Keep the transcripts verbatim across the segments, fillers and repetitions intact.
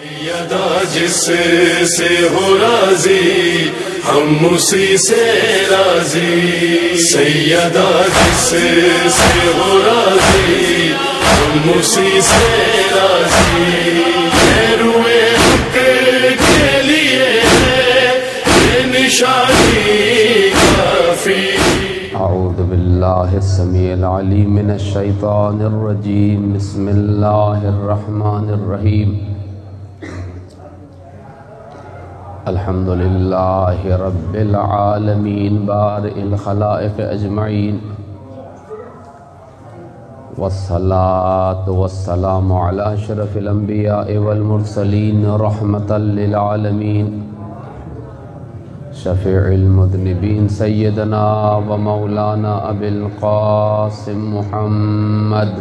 سیدہ جس سے ہو راضی ہم اسی سے راضی، سیدہ جس سے ہو راضی ہم اسی سے راضی، روئے حق کے لیے یہ نشانی کافی۔ اعوذ باللہ السمیع العلیم من الشیطان الرجیم، بسم اللہ الرحمن الرحیم۔ الحمدللہ رب العالمین بارئ الخلائق اجمعین، والصلاة والسلام علی اشرف الانبیاء والمرسلین رحمتا للعالمین، شفیع المذنبین سیدنا و مولانا ابی القاسم محمد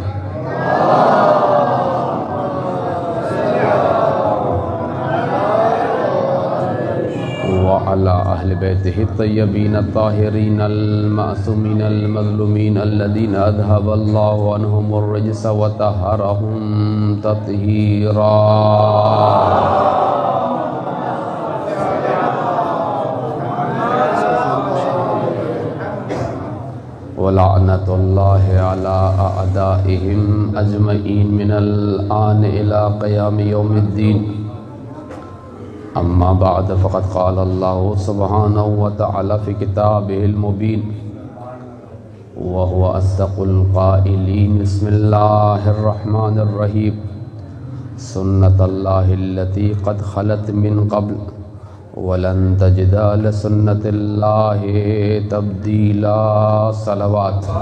وعلى أهل بيته الطيبين الطاهرين المعصومين المظلومين الذين أذهب الله عنهم الرجس وطهرهم تطهيرا۔ ولعنة الله على أعدائهم أجمعين من الآن إلى قيام يوم الدين۔ اما بعد فقد قال الله سبحانه وتعالى في كتابه المبين وهو أصدق القائلين، بسم الله الرحمن الرحيم، سنة الله التي قد خلت من قبل ولن تجد لسنة الله تبديلا۔ صلوات۔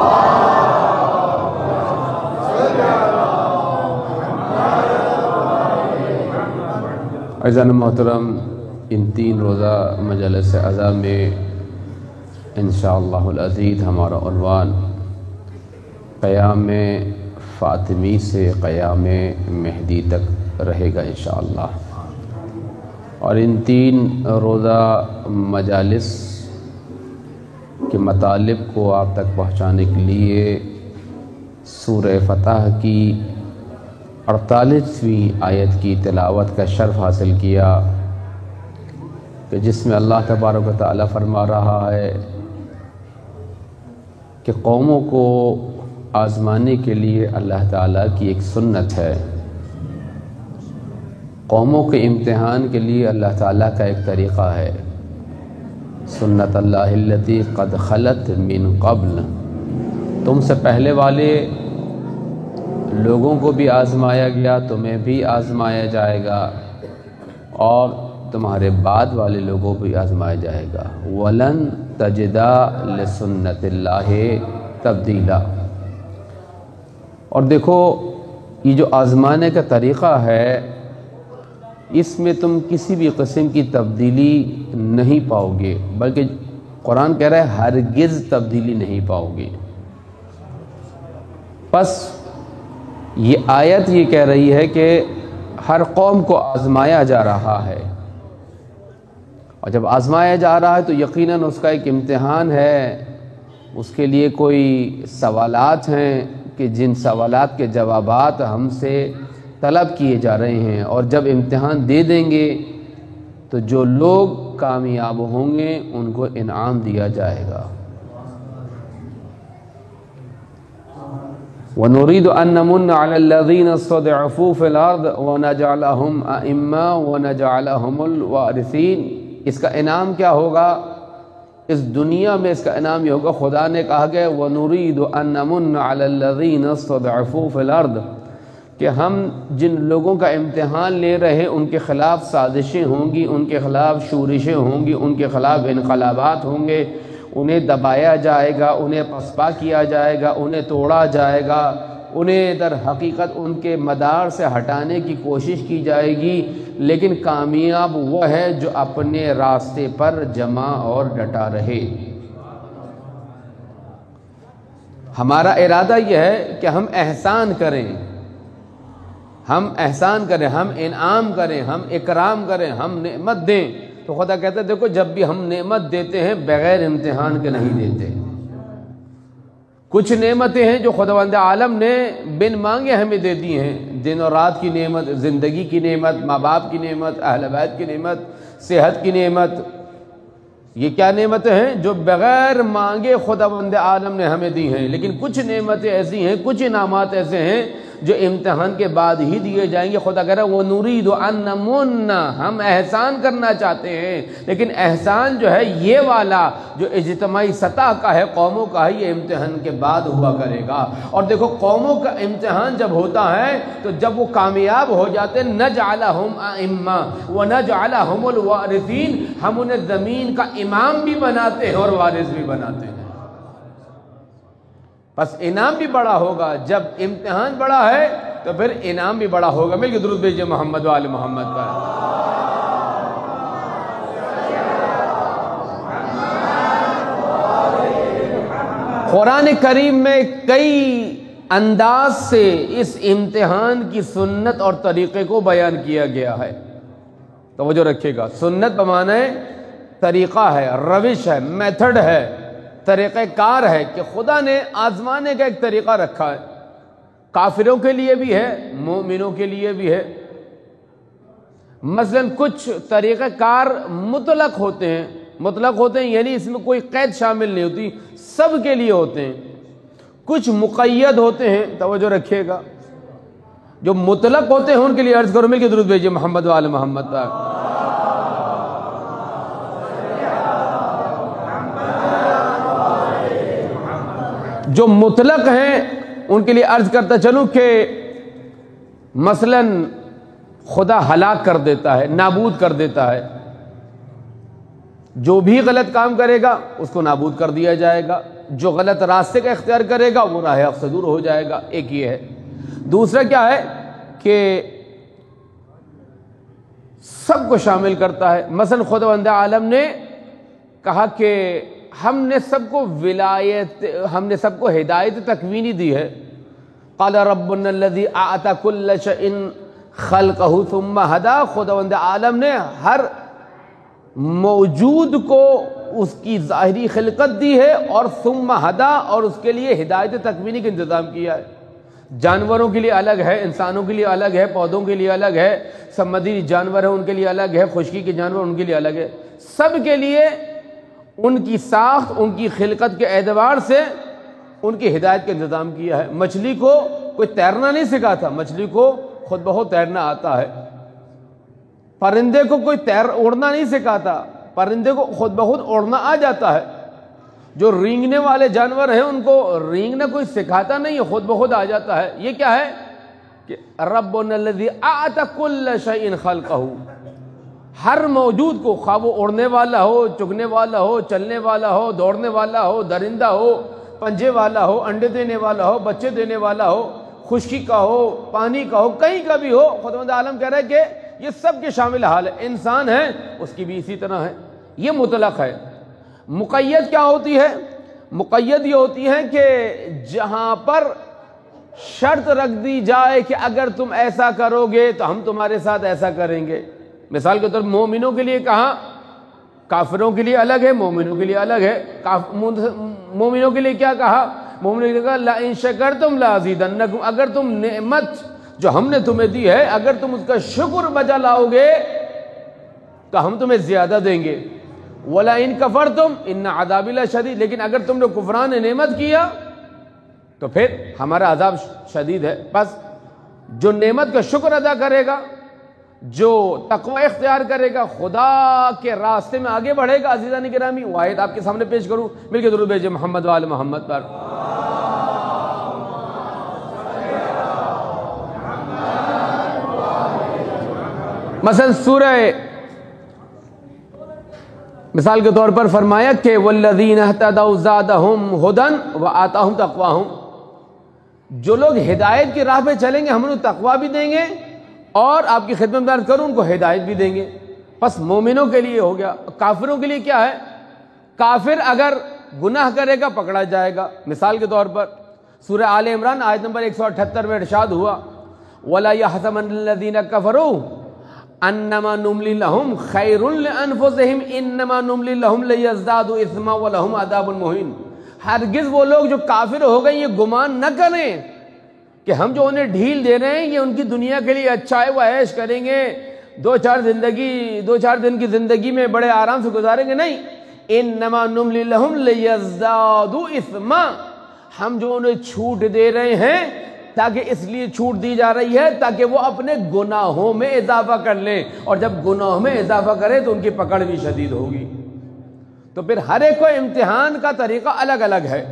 عزیزان محترم، ان تین روزہ مجلس عزا میں انشاءاللہ العزیز ہمارا عنوان قیام فاطمی سے قیام مہدی تک رہے گا انشاءاللہ، اور ان تین روزہ مجالس کے مطالب کو آپ تک پہنچانے کے لیے سورہ فتح کی اڑتالیسویں آیت کی تلاوت کا شرف حاصل کیا، کہ جس میں اللہ تبارک و تعالیٰ فرما رہا ہے کہ قوموں کو آزمانے کے لیے اللہ تعالیٰ کی ایک سنت ہے، قوموں کے امتحان کے لیے اللہ تعالیٰ کا ایک طریقہ ہے۔ سنت اللہ التی قد خلت من قبل، تم سے پہلے والے لوگوں کو بھی آزمایا گیا، تمہیں بھی آزمایا جائے گا، اور تمہارے بعد والے لوگوں کو بھی آزمایا جائے گا۔ وَلَن تَجِدَ لِسُنَّتِ اللَّهِ تَبْدِيلًا۔ اور دیکھو، یہ جو آزمانے کا طریقہ ہے، اس میں تم کسی بھی قسم کی تبدیلی نہیں پاؤ گے، بلکہ قرآن کہہ رہا ہے ہرگز تبدیلی نہیں پاؤ گے۔ پس یہ آیت یہ کہہ رہی ہے کہ ہر قوم کو آزمایا جا رہا ہے، اور جب آزمایا جا رہا ہے تو یقیناً اس کا ایک امتحان ہے، اس کے لیے کوئی سوالات ہیں کہ جن سوالات کے جوابات ہم سے طلب کیے جا رہے ہیں، اور جب امتحان دے دیں گے تو جو لوگ کامیاب ہوں گے ان کو انعام دیا جائے گا۔ وَنُرِيدُ أَن نَّمُنَّ عَلَى الَّذِينَ اسْتُضْعِفُوا فِي الْأَرْضِ وَنَجْعَلَهُمْ أَئِمَّةً وَنَجْعَلَهُمُ الْوَارِثِينَ۔ اس کا انعام کیا ہوگا؟ اس دنیا میں اس کا انعام یہ ہوگا، خدا نے کہا کہ وَنُرِيدُ أَن نَّمُنَّ عَلَى الَّذِينَ اسْتُضْعِفُوا فِي الْأَرْضِ، کہ ہم جن لوگوں کا امتحان لے رہے ہیں ان کے خلاف سازشیں ہوں گی، ان کے خلاف شورشیں ہوں گی، ان کے خلاف انقلابات ہوں گے، انہیں دبایا جائے گا، انہیں پسپا کیا جائے گا، انہیں توڑا جائے گا، انہیں در حقیقت ان کے مدار سے ہٹانے کی کوشش کی جائے گی، لیکن کامیاب وہ ہے جو اپنے راستے پر جمع اور ڈٹا رہے۔ ہمارا ارادہ یہ ہے کہ ہم احسان کریں، ہم احسان کریں، ہم انعام کریں، ہم اکرام کریں، ہم نعمت دیں، تو خدا کہتا ہے دیکھو جب بھی ہم نعمت دیتے ہیں بغیر امتحان کے نہیں دیتے۔ کچھ نعمتیں ہیں جو خداوند عالم نے بن مانگے ہمیں دے دی ہیں، دن اور رات کی نعمت، زندگی کی نعمت، ماں باپ کی نعمت، اہل بیت کی نعمت، صحت کی نعمت. یہ کیا نعمتیں ہیں جو بغیر مانگے خداوند عالم نے ہمیں دی ہیں. لیکن کچھ نعمتیں ایسی ہیں، کچھ انعامات ایسے ہیں جو امتحان کے بعد ہی دیے جائیں گے. خدا کہہ رہا ہے وَنُرِيدُ أَن نَّمُنَّ، ہم احسان کرنا چاہتے ہیں، لیکن احسان جو ہے یہ والا جو اجتماعی سطح کا ہے، قوموں کا ہے، یہ امتحان کے بعد ہوا کرے گا. اور دیکھو قوموں کا امتحان جب ہوتا ہے تو جب وہ کامیاب ہو جاتے ہیں نَجْعَلَهُمْ أَئِمَّةً وَنَجْعَلَهُمُ الْوَارِثِينَ، ہم انہیں زمین کا امام بھی بناتے ہیں اور وارث بھی بناتے ہیں. بس انعام بھی بڑا ہوگا. جب امتحان بڑا ہے تو پھر انعام بھی بڑا ہوگا. مل کے درود بھیجئے محمد و آل محمد پر. قرآن کریم میں کئی انداز سے اس امتحان کی سنت اور طریقے کو بیان کیا گیا ہے. توجہ رکھیے گا. سنت بمعنی طریقہ ہے، روش ہے، میتھڈ ہے، طریقہ کار ہے کہ خدا نے آزمانے کا ایک طریقہ رکھا ہے. کافروں کے لیے بھی ہے، مومنوں کے لیے بھی ہے. مثلا کچھ طریقہ کار مطلق ہوتے ہیں، مطلق ہوتے ہیں یعنی اس میں کوئی قید شامل نہیں ہوتی، سب کے لیے ہوتے ہیں. کچھ مقید ہوتے ہیں، توجہ رکھیے گا. جو مطلق ہوتے ہیں ان کے لیے عرض کرو مل کے درود بھیجئے محمد و آل محمد پر. جو مطلق ہیں ان کے لیے عرض کرتا چلوں کہ مثلا خدا ہلاک کر دیتا ہے، نابود کر دیتا ہے. جو بھی غلط کام کرے گا اس کو نابود کر دیا جائے گا. جو غلط راستے کا اختیار کرے گا وہ راہ حق سے دور ہو جائے گا. ایک یہ ہے. دوسرا کیا ہے کہ سب کو شامل کرتا ہے. مثلا خداوند عالم نے کہا کہ ہم نے سب کو ولایت، ہم نے سب کو ہدایت تکوینی دی ہے. قال ربنا الذي اعطى كل شيء خلقه ثم هدى. خداوند عالم نے ہر موجود کو اس کی ظاہری خلقت دی ہے اور ثم ہدا، اور اس کے لیے ہدایت تکوینی کا انتظام کیا ہے. جانوروں کے لیے الگ ہے، انسانوں کے لیے الگ ہے، پودوں کے لیے الگ ہے، سمندری جانور ہیں ان کے لیے الگ ہے، خشکی کے جانور ان کے لیے الگ ہے. سب کے لیے ان کی ساخت، ان کی خلقت کے اعتبار سے ان کی ہدایت کا انتظام کیا ہے. مچھلی کو کوئی تیرنا نہیں سکھاتا، مچھلی کو خود بخود تیرنا آتا ہے. پرندے کو کوئی تیر اڑنا نہیں سکھاتا، پرندے کو خود بخود اڑنا آ جاتا ہے. جو رینگنے والے جانور ہیں ان کو رینگنا کوئی سکھاتا نہیں ہے، خود بخود آ جاتا ہے. یہ کیا ہے کہ ربنا الذی اعطى كل شيء خلقه، ہر موجود کو، خواہ وہ اڑنے والا ہو، چگنے والا ہو، چلنے والا ہو، دوڑنے والا ہو، درندہ ہو، پنجے والا ہو، انڈے دینے والا ہو، بچے دینے والا ہو، خشکی کا ہو، پانی کا ہو، کہیں کا بھی ہو. خداوند عالم کہہ رہا ہے کہ یہ سب کے شامل حال ہے. انسان ہے اس کی بھی اسی طرح ہے. یہ مطلق ہے. مقید کیا ہوتی ہے؟ مقید یہ ہوتی ہے کہ جہاں پر شرط رکھ دی جائے کہ اگر تم ایسا کرو گے تو ہم تمہارے ساتھ ایسا کریں گے. مثال کے طور پر مومنوں کے لیے کہا، کافروں کے لیے الگ ہے، مومنوں کے لیے الگ ہے. مومنوں کے لیے کیا کہا؟ مومنوں کے لیے کہا لَئِن شَكَرْتُمْ لَأَزِيدَنَّكُمْ، اگر تم نعمت جو ہم نے تمہیں دی ہے اگر تم اس کا شکر بجا لاؤ گے تو ہم تمہیں زیادہ دیں گے. وَلَئِن كَفَرْتُمْ إِنَّ عَذَابِي لَشَدِيدٌ، لیکن اگر تم نے کفران نعمت کیا تو پھر ہمارا عذاب شدید ہے. بس جو نعمت کا شکر ادا کرے گا، جو تقوی اختیار کرے گا، خدا کے راستے میں آگے بڑھے گا. عزیزان گرامی، وہ آیت آپ کے سامنے پیش کروں، مل کے درود بھیجئے محمد و آل محمد پر. مثلا سورہ، مثال کے طور پر فرمایا کہ والذین اہتدوا زادہم ھدی وآتاہم تقواہم، جو لوگ ہدایت کی راہ پہ چلیں گے ہم انہیں تقوی بھی دیں گے اور آپ کی خدمت میں عرض کروں ان کو ہدایت بھی دیں گے. بس مومنوں کے لیے ہو گیا. کافروں کے لیے کیا ہے؟ کافر اگر گناہ کرے گا پکڑا جائے گا. مثال کے طور پر سورہ آل عمران آیت نمبر ایک سو اٹھہتر میں ارشاد ہوا وَلَا يَحْسَبَنَّ الَّذِينَ كَفَرُوا أَنَّمَا نُمْلِي لَهُمْ خَيْرٌ لِأَنفُسِهِمْ إِنَّمَا نُمْلِي لَهُمْ لِيَزْدَادُوا إِثْمًا وَلَهُمْ عَذَابٌ مُهِينٌ. ہرگز وہ لوگ جو کافر ہو گئے یہ گمان نہ کریں کہ ہم جو انہیں ڈھیل دے رہے ہیں یہ ان کی دنیا کے لیے اچھا ہے، وہ عیش کریں گے، دو چار زندگی دو چار دن کی زندگی میں بڑے آرام سے گزاریں گے. نہیں، انما نملی لہم لیزدادوا اثما، ہم جو انہیں چھوٹ دے رہے ہیں تاکہ اس لیے چھوٹ دی جا رہی ہے تاکہ وہ اپنے گناہوں میں اضافہ کر لیں، اور جب گناہوں میں اضافہ کریں تو ان کی پکڑ بھی شدید ہوگی. تو پھر ہر ایک کو امتحان کا طریقہ الگ الگ ہے.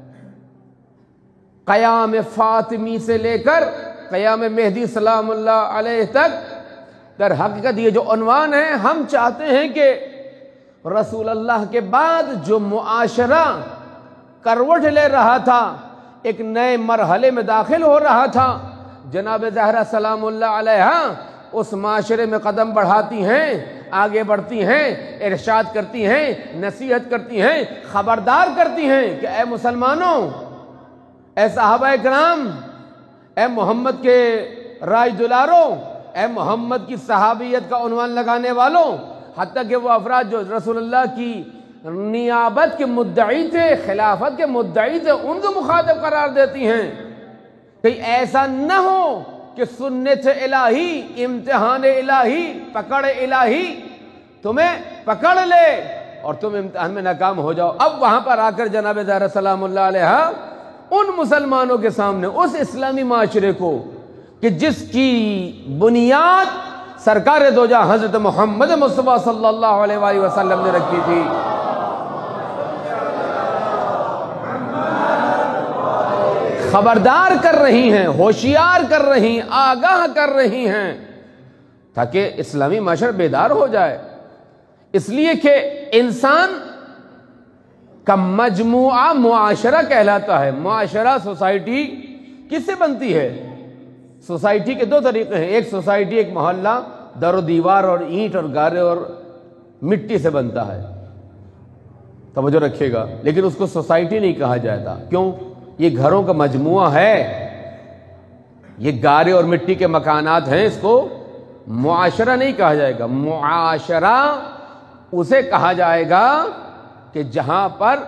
قیام فاطمی سے لے کر قیام مہدی سلام اللہ علیہ تک در حقیقت یہ جو عنوان ہے، ہم چاہتے ہیں کہ رسول اللہ کے بعد جو معاشرہ کروٹ لے رہا تھا، ایک نئے مرحلے میں داخل ہو رہا تھا، جناب زہرا سلام اللہ علیہ اس معاشرے میں قدم بڑھاتی ہیں، آگے بڑھتی ہیں، ارشاد کرتی ہیں، نصیحت کرتی ہیں، خبردار کرتی ہیں کہ اے مسلمانوں، اے صحابہ کرام، اے محمد کے راج دلاروں، اے محمد کی صحابیت کا عنوان لگانے والوں، حتیٰ کہ وہ افراد جو رسول اللہ کی نیابت کے مدعی تھے، خلافت کے مدعی تھے، ان کو مخاطب قرار دیتی ہیں. کہیں ایسا نہ ہو کہ سنت الہی، امتحان الہی، پکڑ الہی تمہیں پکڑ لے اور تم امتحان میں ناکام ہو جاؤ. اب وہاں پر آ کر جناب زہرا سلام اللہ علیہ ان مسلمانوں کے سامنے، اس اسلامی معاشرے کو کہ جس کی بنیاد سرکار دو جہاں حضرت محمد مصطفیٰ صلی اللہ علیہ وآلہ وسلم نے رکھی تھی، خبردار کر رہی ہیں، ہوشیار کر رہی ہیں، آگاہ کر رہی ہیں تاکہ اسلامی معاشرہ بیدار ہو جائے. اس لیے کہ انسان کا مجموعہ معاشرہ کہلاتا ہے. معاشرہ، سوسائٹی کس سے بنتی ہے؟ سوسائٹی کے دو طریقے ہیں. ایک سوسائٹی، ایک محلہ در و دیوار اور اینٹ اور گارے اور مٹی سے بنتا ہے، توجہ رکھیے گا، لیکن اس کو سوسائٹی نہیں کہا جاتا. کیوں؟ یہ گھروں کا مجموعہ ہے، یہ گارے اور مٹی کے مکانات ہیں، اس کو معاشرہ نہیں کہا جائے گا. معاشرہ اسے کہا جائے گا کہ جہاں پر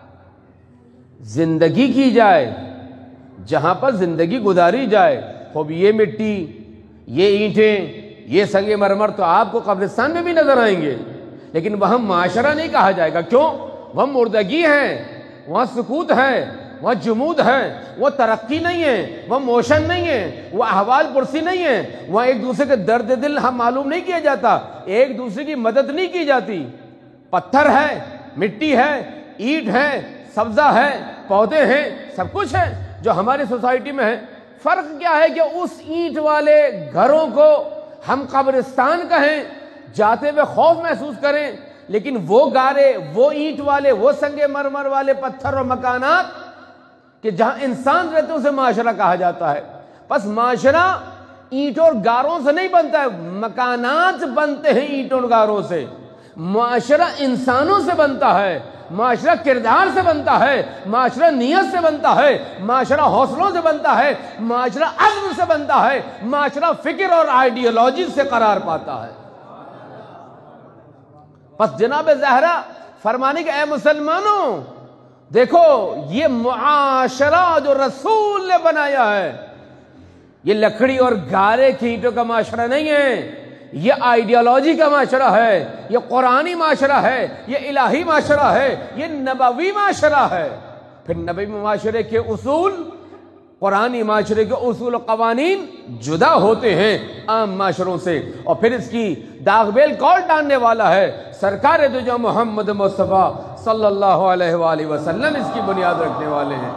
زندگی کی جائے، جہاں پر زندگی گزاری جائے. خوب یہ مٹی، یہ اینٹیں، یہ سنگ مرمر تو آپ کو قبرستان میں بھی نظر آئیں گے، لیکن وہاں معاشرہ نہیں کہا جائے گا. کیوں؟ وہاں مردگی ہے، وہاں سکوت ہے، وہاں جمود ہے، وہ ترقی نہیں ہے، وہ موشن نہیں ہے، وہ احوال پرسی نہیں ہے، وہاں ایک دوسرے کے درد دل ہم معلوم نہیں کیا جاتا، ایک دوسرے کی مدد نہیں کی جاتی. پتھر ہے، مٹی ہے، اینٹ ہے، سبزہ ہے، پودے ہیں، سب کچھ ہے جو ہماری سوسائٹی میں ہے. فرق کیا ہے کہ اس اینٹ والے گھروں کو ہم قبرستان کہیں، جاتے ہوئے خوف محسوس کریں، لیکن وہ گارے، وہ اینٹ والے، وہ سنگ مرمر والے پتھر اور مکانات کہ جہاں انسان رہتے ہیں اسے معاشرہ کہا جاتا ہے. پس معاشرہ اینٹوں اور گاروں سے نہیں بنتا ہے، مکانات بنتے ہیں اینٹوں اور گاروں سے. معاشرہ انسانوں سے بنتا ہے، معاشرہ کردار سے بنتا ہے، معاشرہ نیت سے بنتا ہے، معاشرہ حوصلوں سے بنتا ہے، معاشرہ عزم سے بنتا ہے، معاشرہ فکر اور آئیڈیالوجی سے قرار پاتا ہے. پس جناب زہرا فرمانے کہ اے مسلمانوں، دیکھو یہ معاشرہ جو رسول نے بنایا ہے، یہ لکڑی اور گارے کی اینٹوں کا معاشرہ نہیں ہے، یہ آئیڈیالوجی کا معاشرہ ہے، یہ قرآنی معاشرہ ہے، یہ الہی معاشرہ ہے، یہ نبوی معاشرہ ہے. پھر نبوی معاشرے کے اصول، قرآنی معاشرے کے اصول و قوانین جدا ہوتے ہیں عام معاشروں سے، اور پھر اس کی داغ بیل کون ڈالنے والا ہے؟ سرکار دو جہاں محمد مصطفیٰ صلی اللہ علیہ وآلہ وسلم اس کی بنیاد رکھنے والے ہیں.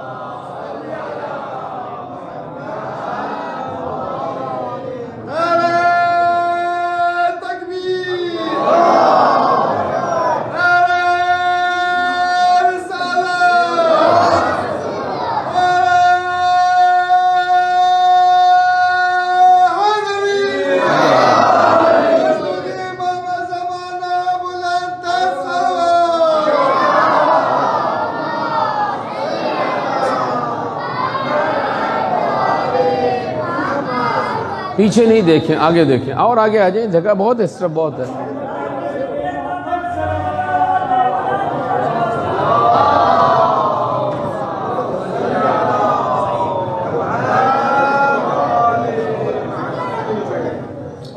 پیچھے نہیں دیکھیں، آگے دیکھیں، اور آگے آ جائیں، جگہ بہت ہے، اس طرف بہت ہے.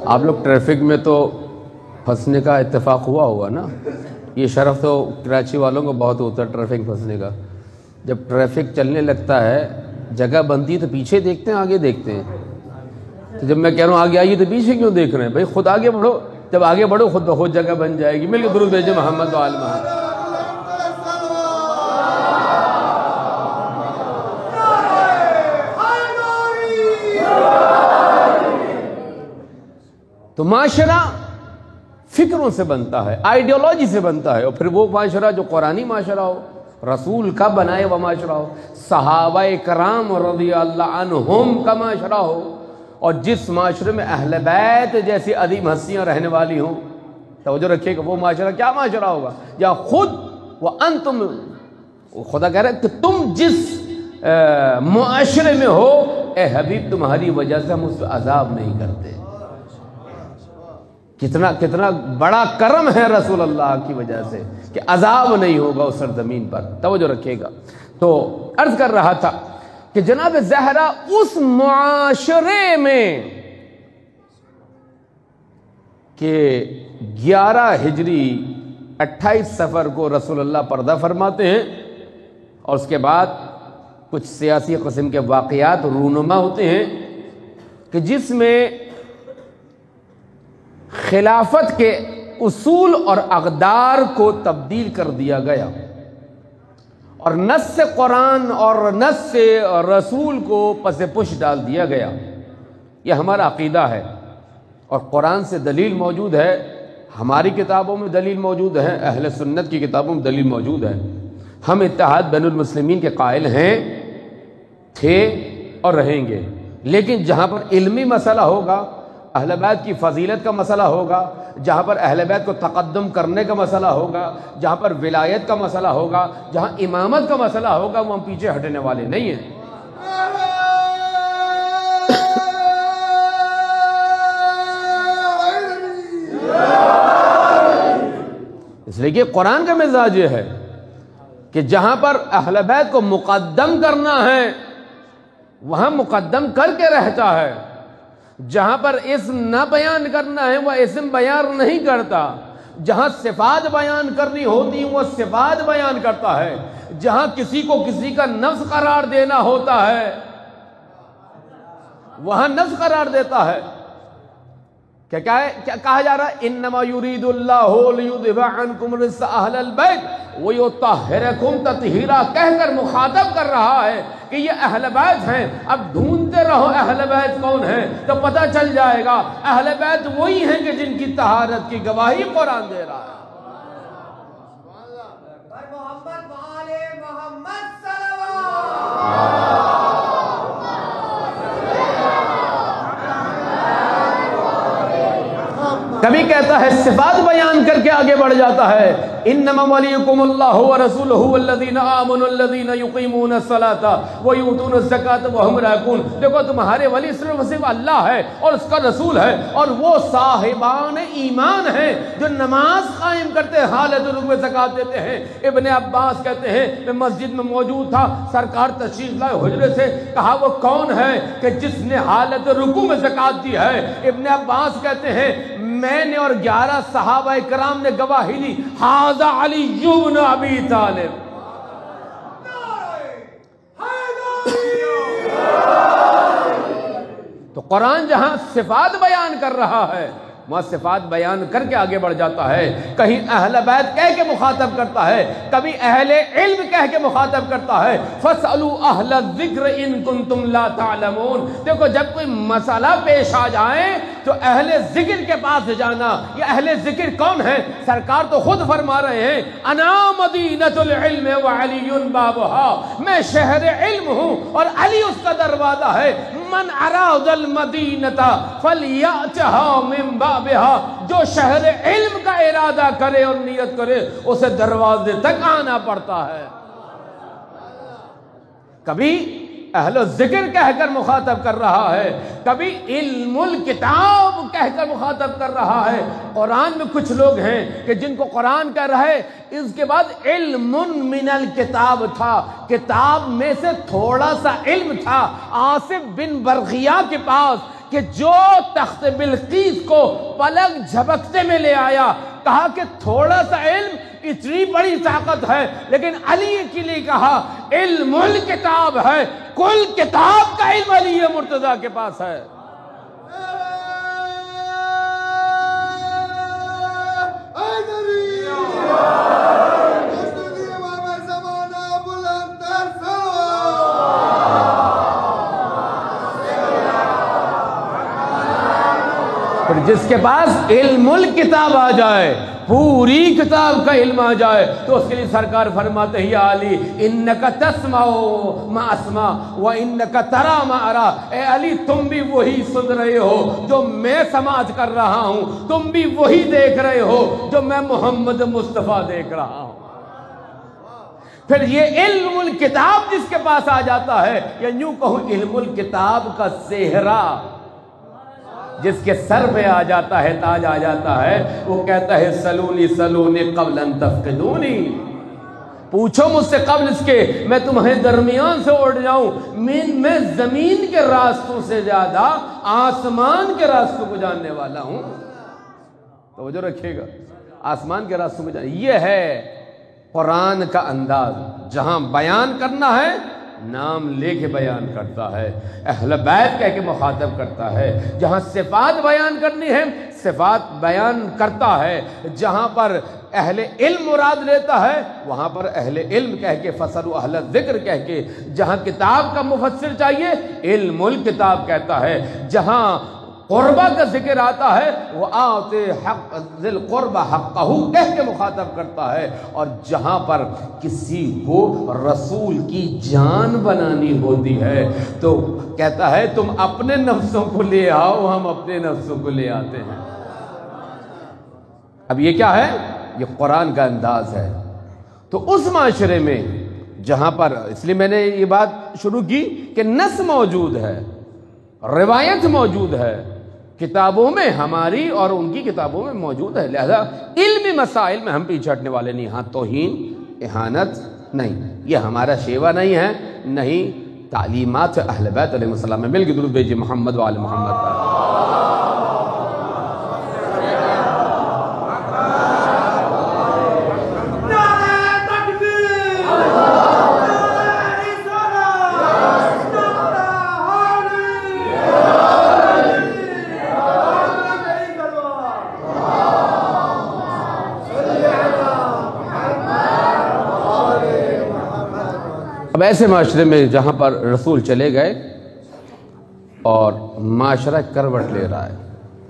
آپ لوگ ٹریفک میں تو پھنسنے کا اتفاق ہوا ہوگا نا. یہ شرف تو کراچی والوں کو بہت ہوتا ہے ٹریفک پھنسنے کا. جب ٹریفک چلنے لگتا ہے جگہ بنتی ہے تو پیچھے دیکھتے ہیں آگے دیکھتے ہیں. تو جب میں کہہ رہا ہوں آگے آئیے تو پیچھے کیوں دیکھ رہے ہیں بھائی؟ خود آگے بڑھو. جب آگے بڑھو خود بخود جگہ بن جائے گی. مل کے درود بھیجے محمد و آل محمد. تو معاشرہ فکروں سے بنتا ہے، آئیڈیالوجی سے بنتا ہے. اور پھر وہ معاشرہ جو قرآنی معاشرہ ہو، رسول کا بنائے ہوا معاشرہ ہو، صحابہ کرام رضی اللہ عنہم کا معاشرہ ہو، اور جس معاشرے میں اہل بیت جیسی عظیم ہستیاں رہنے والی ہوں. توجہ رکھیے گا وہ معاشرہ کیا معاشرہ ہوگا؟ یا خود وانتم، خدا کہہ رہا ہے کہ تم جس معاشرے میں ہو اے حبیب تمہاری وجہ سے ہم اس پہ عذاب نہیں کرتے. کتنا کتنا بڑا کرم ہے رسول اللہ کی وجہ سے کہ عذاب نہیں ہوگا اس سرزمین پر. توجہ رکھیے گا. تو عرض کر رہا تھا کہ جناب زہرا اس معاشرے میں کہ گیارہ ہجری اٹھائیس سفر کو رسول اللہ پردہ فرماتے ہیں، اور اس کے بعد کچھ سیاسی قسم کے واقعات رونما ہوتے ہیں کہ جس میں خلافت کے اصول اور اقدار کو تبدیل کر دیا گیا، اور نص قرآن اور نص رسول کو پس پش ڈال دیا گیا. یہ ہمارا عقیدہ ہے، اور قرآن سے دلیل موجود ہے، ہماری کتابوں میں دلیل موجود ہے، اہل سنت کی کتابوں میں دلیل موجود ہے. ہم اتحاد بین المسلمین کے قائل ہیں، تھے اور رہیں گے. لیکن جہاں پر علمی مسئلہ ہوگا، اہل بیت کی فضیلت کا مسئلہ ہوگا، جہاں پر اہل بیت کو تقدم کرنے کا مسئلہ ہوگا، جہاں پر ولایت کا مسئلہ ہوگا، جہاں امامت کا مسئلہ ہوگا، وہ ہم پیچھے ہٹنے والے نہیں ہیں. اس لیے کہ قرآن کا مزاج یہ ہے کہ جہاں پر اہل بیت کو مقدم کرنا ہے وہاں مقدم کر کے رہتا ہے، جہاں پر اسم نہ بیان کرنا ہے وہ اسم بیان نہیں کرتا، جہاں صفات بیان کرنی ہوتی وہ صفات بیان کرتا ہے، جہاں کسی کو کسی کا نفس قرار دینا ہوتا ہے وہاں نفس قرار دیتا ہے. کیا کیا ہے؟ کیا کہا جا رہا ہے؟ انما یرید اللہ لیذھب عنکم الرجس اہل البیت ویطہرکم تطہیرا، کہہ کر مخاطب کر رہا ہے کہ یہ اہل بیت ہیں. اب ڈھونڈتے رہو اہل بیت کون ہیں تو پتہ چل جائے گا. اہل بیت وہی ہیں کہ جن کی طہارت کی گواہی قرآن دے رہا ہے. محمد وآل محمد صلوات. کبھی کہتا ہے صفات بیان کر کے آگے بڑھ جاتا ہے، انما ولیکم اللہ ورسولہ والذین آمنوا الذین یقیمون الصلاۃ ویؤتون الزکاۃ وہم راکعون. دیکھو تمہارے ولی صرف صرف اللہ ہے اور اس کا رسول ہے، اور وہ صاحبان ایمان ہیں جو نماز قائم کرتے ہیں، حالت رکوع میں زکات دیتے ہیں. ابن عباس کہتے ہیں میں مسجد میں موجود تھا، سرکار تشریف لائے حجرے سے، کہا وہ کون ہے کہ جس نے حالت رکوع میں زکات دی ہے؟ ابن عباس کہتے ہیں میں نے اور گیارہ صحابہ کرام نے گواہی دی، ھذا علی بن ابی طالب. تو قرآن جہاں صفات بیان کر رہا ہے وہاں صفات بیان کر کے آگے بڑھ جاتا ہے. کہیں اہل بیت کہہ کے مخاطب کرتا ہے، کبھی اہل علم کہہ کے مخاطب کرتا ہے. فاسألوا اہل الذکر ان کنتم لا تعلمون. دیکھو جب کوئی مسئلہ پیش آ جائے تو اہل ذکر کے پاس جانا. یہ اہل ذکر کون ہے؟ سرکار تو خود فرما رہے ہیں انا مدینۃ العلم وعلی بابها، میں شہر علم ہوں اور علی اس کا دروازہ ہے. من اراد المدینۃ فلیأتها من بابها، جو شہر علم کا ارادہ کرے اور نیت کرے اسے دروازے تک آنا پڑتا ہے. کبھی اہل ذکر کہہ کر مخاطب کر رہا ہے، کبھی علم الکتاب کہہ کر مخاطب کر رہا ہے. قرآن میں کچھ لوگ ہیں کہ جن کو قرآن کہہ رہا ہے، اس کے بعد علم من الکتاب تھا، کتاب میں سے تھوڑا سا علم تھا. آصف بن برقیہ کے پاس کہ جو تخت بلقیس کو پلک جھپکتے میں لے آیا، کہا کہ تھوڑا سا علم اتنی بڑی طاقت ہے، لیکن علی کے لیے کہا علم الکتاب ہے، کل کتاب کا علم علی مرتضیٰ کے پاس ہے۔ پھر جس کے پاس علم الکتاب آ جائے، پوری کتاب کا علم آ جائے، تو اس کے لیے سرکار فرماتے ہیں یا علی انکا تسمع ما اسمع و انکا ترا ما ارا، اے علی تم بھی وہی سن رہے ہو جو میں سماعت کر رہا ہوں، تم بھی وہی دیکھ رہے ہو جو میں محمد مصطفیٰ دیکھ رہا ہوں۔ پھر یہ علم الکتاب جس کے پاس آ جاتا ہے، یا یوں کہوں علم الکتاب کا صحرا جس کے سر پہ آ جاتا ہے، تاج آ جاتا ہے، وہ کہتا ہے سلونی سلونی قبل ان تفقدونی، پوچھو مجھ سے قبل اس کے میں تمہیں درمیان سے اڑ جاؤں، میں زمین کے راستوں سے زیادہ آسمان کے راستوں کو جاننے والا ہوں۔ توجہ رکھیے گا، آسمان کے راستوں کو جاننے، یہ ہے قرآن کا انداز۔ جہاں بیان کرنا ہے نام لے کے بیان کرتا ہے، اہل بیت کہہ کے مخاطب کرتا ہے، جہاں صفات بیان کرنی ہے صفات بیان کرتا ہے، جہاں پر اہل علم مراد لیتا ہے وہاں پر اہل علم کہہ کے فصلوا اہل ذکر کہہ کے، جہاں کتاب کا مفسر چاہیے علم الکتاب کہتا ہے، جہاں قربہ کا ذکر آتا ہے وہ آتے حق ذل قربہ حقہ کہہ کے مخاطب کرتا ہے، اور جہاں پر کسی کو رسول کی جان بنانی ہوتی ہے تو کہتا ہے تم اپنے نفسوں کو لے آؤ، ہم اپنے نفسوں کو لے آتے ہیں۔ اب یہ کیا ہے؟ یہ قرآن کا انداز ہے۔ تو اس معاشرے میں جہاں پر، اس لیے میں نے یہ بات شروع کی کہ نص موجود ہے، روایت موجود ہے، کتابوں میں ہماری اور ان کی کتابوں میں موجود ہے، لہذا علمی مسائل میں ہم پیچھے ہٹنے والے نہیں۔ ہاں توہین اہانت نہیں، یہ ہمارا شیوہ نہیں ہے، نہیں تعلیمات اہل بیت علیہ السلام میں۔ مل کے درود بھیجیے محمد وآل محمد پر۔ اب ایسے معاشرے میں جہاں پر رسول چلے گئے اور معاشرہ کروٹ لے رہا ہے،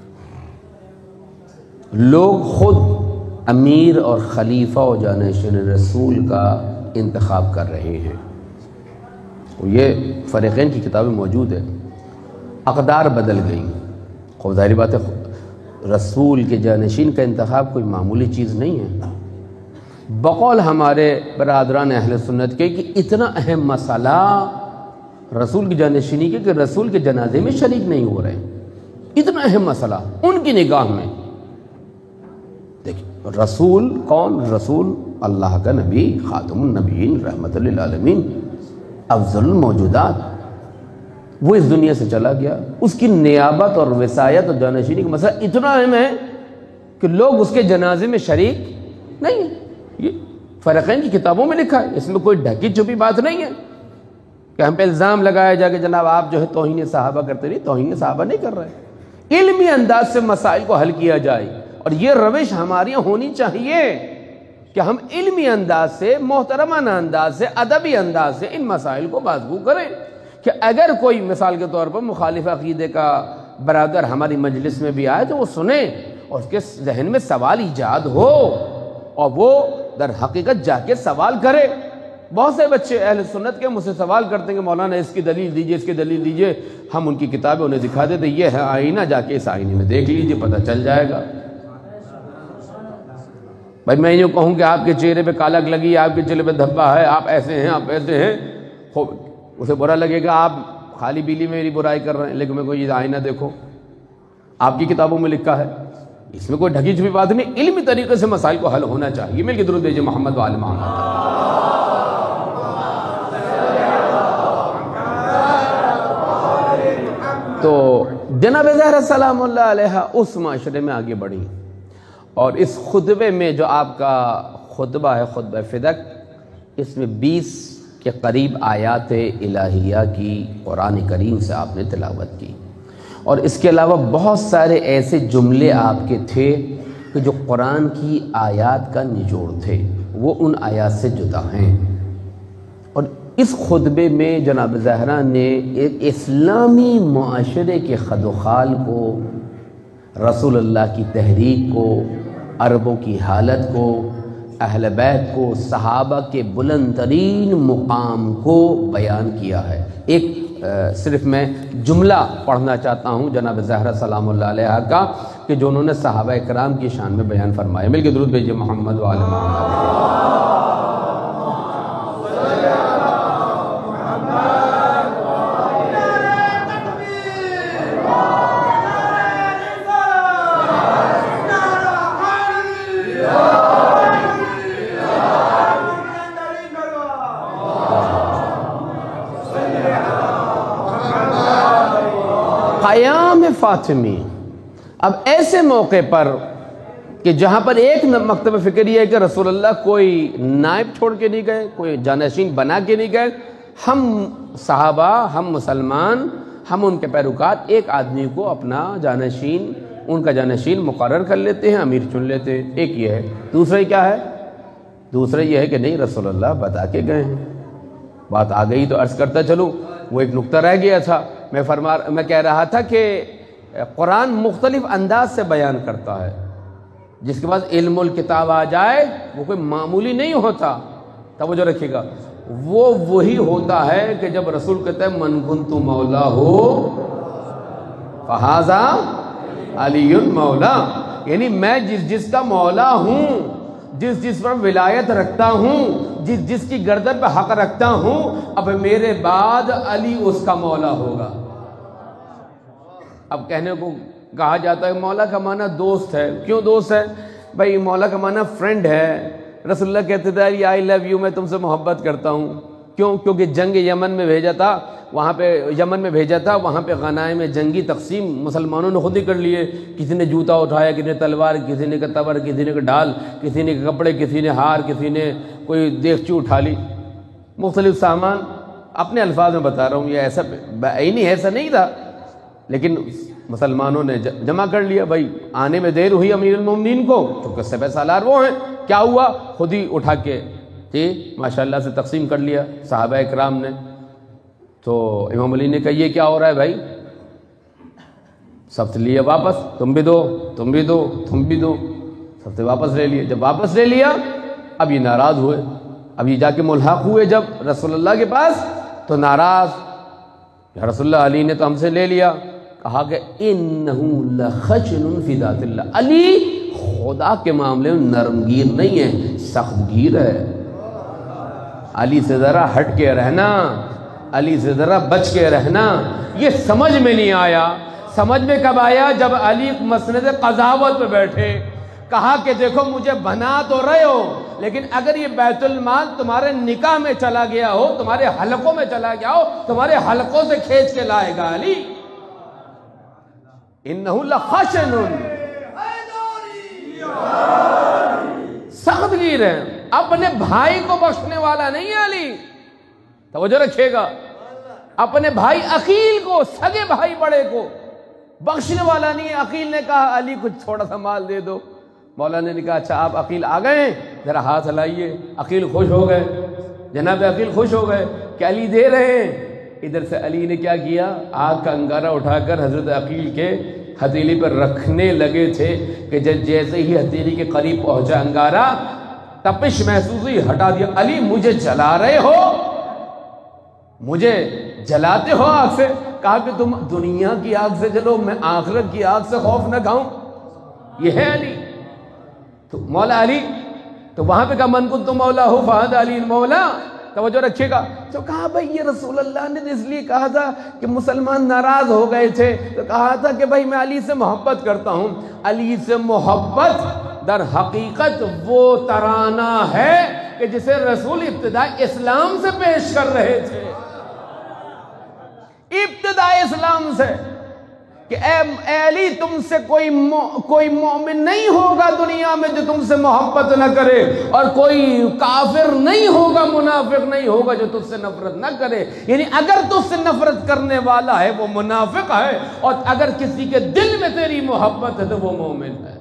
لوگ خود امیر اور خلیفہ و جانشین رسول کا انتخاب کر رہے ہیں، یہ فریقین کی کتابیں موجود ہے، اقدار بدل گئیں۔ خوب ظاہری بات ہے رسول کے جانشین کا انتخاب کوئی معمولی چیز نہیں ہے۔ بقول ہمارے برادران اہل سنت کے کہ اتنا اہم مسئلہ رسول کی جانشینی کے کہ رسول کے جنازے میں شریک نہیں ہو رہے، اتنا اہم مسئلہ ان کی نگاہ میں۔ دیکھیں رسول کون؟ رسول اللہ کا نبی، خاتم النبیین، رحمت للعالمین، افضل الموجودات، وہ اس دنیا سے چلا گیا، اس کی نیابت اور وصایت اور جانشینی کا مسئلہ اتنا اہم ہے کہ لوگ اس کے جنازے میں شریک نہیں ہیں۔ یہ فرقین کی کتابوں میں لکھا ہے، اس میں کوئی ڈھکی چھپی بات نہیں ہے کہ ہم پہ الزام لگایا جا کہ جناب آپ جو ہے توہین صحابہ کرتے رہے، توہین صحابہ نہیں کر رہے۔ علمی انداز سے مسائل کو حل کیا جائے، اور یہ روش ہماری ہونی چاہیے کہ ہم علمی انداز سے، محترمانہ انداز سے، ادبی انداز سے ان مسائل کو بازگو کریں کہ اگر کوئی مثال کے طور پر مخالف عقیدے کا برادر ہماری مجلس میں بھی آئے تو وہ سنیں اور اس کے ذہن میں سوال ایجاد ہو اور وہ در حقیقت جا کے سوال کرے۔ بہت سے بچے اہل سنت کے مجھ سے سوال کرتے ہیں کہ مولانا اس کی دلیل دیجئے، اس کی دلیل دیجئے، ہم ان کی کتابیں انہیں دکھا دیتے، یہ ہے آئینہ، جا کے اس آئینے میں دیکھ لیجئے، پتہ چل جائے گا۔ بھائی میں یوں کہوں کہ آپ کے چہرے پہ کالک لگی، آپ کے چہرے پہ دھبا ہے، آپ ایسے ہیں، آپ ایسے ہیں، اسے برا لگے گا، آپ خالی بیلی میں میری برائی کر رہے ہیں، لیکن میں کوئی یہ آئینہ دیکھو، آپ کی کتابوں میں لکھا ہے، اس میں کوئی ڈھکی چھپی بات نہیں، علمی طریقے سے مسائل کو حل ہونا چاہیے۔ مل کے درود دیجئے محمد وآل محمد۔ تو جناب زہرا سلام اللہ علیہ اس معاشرے میں آگے بڑھی، اور اس خطبے میں جو آپ کا خطبہ ہے خطبہ فدق، اس میں بیس کے قریب آیات الہیہ کی قرآن کریم سے آپ نے تلاوت کی، اور اس کے علاوہ بہت سارے ایسے جملے آپ کے تھے کہ جو قرآن کی آیات کا نچوڑ تھے، وہ ان آیات سے جدا ہیں۔ اور اس خطبے میں جناب زہرا نے ایک اسلامی معاشرے کے خد و خال کو، رسول اللہ کی تحریک کو، عربوں کی حالت کو، اہل بیت کو، صحابہ کے بلند ترین مقام کو بیان کیا ہے۔ ایک صرف میں جملہ پڑھنا چاہتا ہوں جناب زہرا سلام اللہ علیہ کا کہ جو انہوں نے صحابہ اکرام کی شان میں بیان فرمایا۔ مل کے درود بھیجیے محمد و آل محمد۔ قیام فاطمی، اب ایسے موقع پر کہ جہاں پر ایک مکتب فکر یہ ہے کہ رسول اللہ کوئی نائب چھوڑ کے نہیں گئے، کوئی جانشین بنا کے نہیں گئے، ہم صحابہ، ہم مسلمان، ہم ان کے پیروکار ایک آدمی کو اپنا جانشین، ان کا جانشین مقرر کر لیتے ہیں، امیر چن لیتے ہیں۔ ایک یہ ہے۔ دوسرا کیا ہے؟ دوسرا یہ ہے کہ نہیں، رسول اللہ بتا کے گئے ہیں، بات آ گئی تو عرض کرتا چلوں۔ وہ ایک نقطہ رہ گیا تھا، میں فرما میں کہہ رہا تھا کہ قرآن مختلف انداز سے بیان کرتا ہے، جس کے پاس علم الکتاب آ جائے وہ کوئی معمولی نہیں ہوتا، توجہ رکھیے گا، وہ وہی ہوتا ہے کہ جب رسول کہتا ہے من کنت مولا ہو فہذا علی مولا، یعنی میں جس جس کا مولا ہوں، جس جس پر ولایت رکھتا ہوں، جس جس کی گردن پہ حق رکھتا ہوں، اب میرے بعد علی اس کا مولا ہوگا۔ اب کہنے کو کہا جاتا ہے مولا کا معنی دوست ہے، کیوں دوست ہے؟ بھائی مولا کا معنی فرینڈ ہے۔ رسول اللہ کہتے تھے آئی لو یو، میں تم سے محبت کرتا ہوں، کیوں؟ کیونکہ جنگ یمن میں بھیجا تھا، وہاں پہ یمن میں بھیجا تھا، وہاں پہ غنائم جنگی تقسیم مسلمانوں نے خود ہی کر لیے، کسی نے جوتا اٹھایا، کسی نے تلوار، کسی نے تبر، کسی نے ڈال، کسی نے کپڑے، کسی نے ہار، کسی نے کوئی دیگچی اٹھا لی، مختلف سامان۔ اپنے الفاظ میں بتا رہا ہوں، یہ ایسا نہیں ایسا نہیں تھا، لیکن مسلمانوں نے جمع کر لیا۔ بھائی آنے میں دیر ہوئی امیر المومنین کو، چونکہ سپہ سالار وہ ہیں، کیا ہوا؟ خود ہی اٹھا کے ٹھیک ماشاءاللہ سے تقسیم کر لیا صحابہ اکرام نے۔ تو امام علی نے کہا یہ کیا ہو رہا ہے بھائی؟ سب سے لیے واپس، تم بھی دو، تم بھی دو، تم بھی دو، سب سے واپس لے لیے۔ جب واپس لے لیا اب یہ ناراض ہوئے، اب یہ جا کے ملحق ہوئے جب رسول اللہ کے پاس تو ناراض، یا رسول اللہ علی نے تو ہم سے لے لیا۔ کہا کہ اِنَّهُ لَخَشْنٌ فِي ذَاتِ اللَّهِ، علی خدا کے معاملے میں نرم گیر نہیں ہے، سخت گیر ہے۔ علی سے ذرا ہٹ کے رہنا، علی سے ذرا بچ کے رہنا۔ یہ سمجھ میں نہیں آیا۔ سمجھ میں کب آیا؟ جب علی مسند قضاوت پہ بیٹھے، کہا کہ دیکھو مجھے بنا تو رہے ہو، لیکن اگر یہ بیت المال تمہارے نکاح میں چلا گیا ہو، تمہارے حلقوں میں چلا گیا ہو، تمہارے حلقوں سے کھینچ کے لائے گا علی۔ انہو لخشن، سخت گیر ہے، اپنے بھائی کو بخشنے والا نہیں ہے علی، توجہ رکھیے گا، اپنے بھائی عقیل کو، سگے بھائی بڑے کو بخشنے والا نہیں ہے۔ عقیل نے کہا علی کچھ تھوڑا سا مال دے دو، مولانا نے کہا اچھا آپ عقیل آ گئے ہیں، ذرا ہاتھ ہلائیے۔ عقیل خوش ہو گئے، جناب عقیل خوش ہو گئے کہ علی دے رہے ہیں۔ ادھر سے علی نے کیا کیا؟ آگ کا انگارہ اٹھا کر حضرت عقیل کے ہتھیلی پر رکھنے لگے تھے کہ جیسے ہی ہتھیلی کے قریب پہنچا انگارہ، تپش محسوس ہوئی، ہٹا دیا۔ علی مجھے جلا رہے ہو، مجھے جلاتے ہو آگ سے؟ کہا کہ تم دنیا کی آگ سے جلو، میں آخرت کی آگ سے خوف نہ کھاؤں۔ یہ ہے علی، تو مولا علی۔ تو وہاں پہ کہا من کنت مولا ہو فہذا علی مولا، توجہ رکھیے گا۔ تو کہا بھائی یہ رسول اللہ نے اس لیے کہا تھا کہ مسلمان ناراض ہو گئے تھے، تو کہا تھا کہ بھائی میں علی سے محبت کرتا ہوں۔ علی سے محبت در حقیقت وہ ترانہ ہے کہ جسے رسول ابتدا اسلام سے پیش کر رہے تھے، ابتدا اسلام سے کہ اے اے علی تم سے کوئی مو, کوئی مومن نہیں ہوگا دنیا میں جو تم سے محبت نہ کرے، اور کوئی کافر نہیں ہوگا، منافق نہیں ہوگا جو تجھ سے نفرت نہ کرے۔ یعنی اگر تجھ سے نفرت کرنے والا ہے وہ منافق ہے، اور اگر کسی کے دل میں تیری محبت ہے تو وہ مومن ہے۔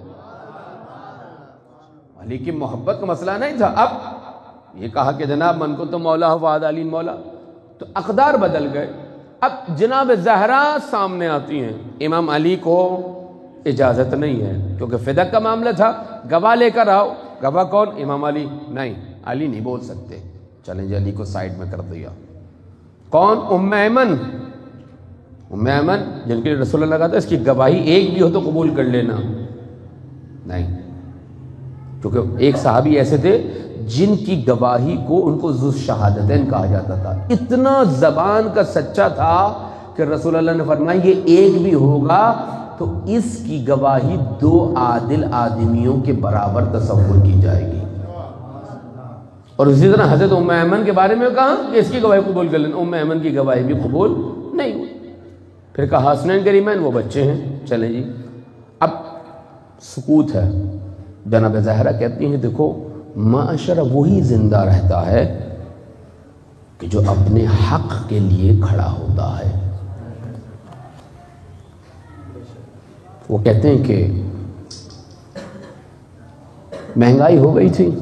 علی کی محبت کا مسئلہ نہیں تھا۔ اب یہ کہا کہ جناب من کو تو مولا فؤاد علی مولا، تو اقدار بدل گئے۔ اب جناب زہرا سامنے آتی ہیں، امام علی کو اجازت نہیں ہے کیونکہ فدق کا معاملہ تھا، گواہ لے کر آؤ۔ گواہ کون؟ امام علی۔ نہیں، علی نہیں بول سکتے۔ چلیں جی، علی کو سائیڈ میں کر دیا۔ کون؟ ام ایمن۔ ام ایمن جن کے لیے رسول اللہ کہا تھا اس کی گواہی ایک بھی ہو تو قبول کر لینا۔ نہیں، کیونکہ ایک صحابی ایسے تھے جن کی گواہی کو ان کو ذو شہادتین کہا جاتا تھا، اتنا زبان کا سچا تھا کہ رسول اللہ نے فرمایا یہ ایک بھی ہوگا تو اس کی گواہی دو عادل آدمیوں کے برابر تصور کی جائے گی۔ اور اسی طرح حضرت ام ایمن کے بارے میں کہا کہ اس کی گواہی قبول کر لینا، ام ایمن کی گواہی بھی قبول نہیں ہوئی۔ پھر کہا حسنین کریمین، وہ بچے ہیں، چلیں جی۔ اب سکوت ہے۔ جناب زہرا کہتی ہیں دیکھو معاشرہ وہی زندہ رہتا ہے کہ جو اپنے حق کے لیے کھڑا ہوتا ہے۔ وہ کہتے ہیں کہ مہنگائی ہو گئی تھی،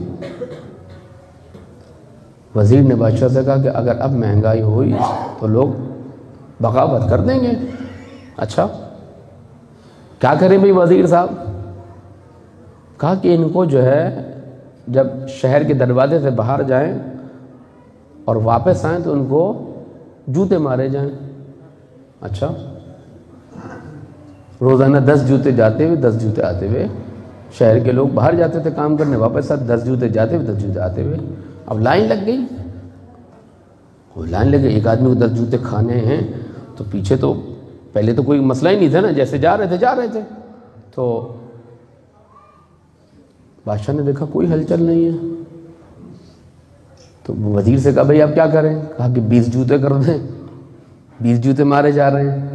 وزیر نے بادشاہ سے کہا کہ اگر اب مہنگائی ہوئی تو لوگ بغاوت کر دیں گے۔ اچھا کیا کریں بھئی وزیر صاحب؟ کہا کہ ان کو جو ہے جب شہر کے دروازے سے باہر جائیں اور واپس آئیں تو ان کو جوتے مارے جائیں۔ اچھا، روزانہ دس جوتے جاتے ہوئے دس جوتے آتے ہوئے، شہر کے لوگ باہر جاتے تھے کام کرنے، واپس آتے دس جوتے جاتے ہوئے دس جوتے آتے ہوئے۔ اب لائن لگ گئی، وہ لائن لگ گئی، ایک آدمی کو دس جوتے کھانے ہیں تو پیچھے تو پہلے تو کوئی مسئلہ ہی نہیں تھا نا، جیسے جا رہے تھے جا رہے تھے۔ تو بادشاہ نے دیکھا کوئی ہلچل نہیں ہے، تو وزیر سے کہا بھئی آپ کیا کریں؟ کہا کہ بیس جوتے کر دیں، بیس جوتے مارے جا رہے ہیں،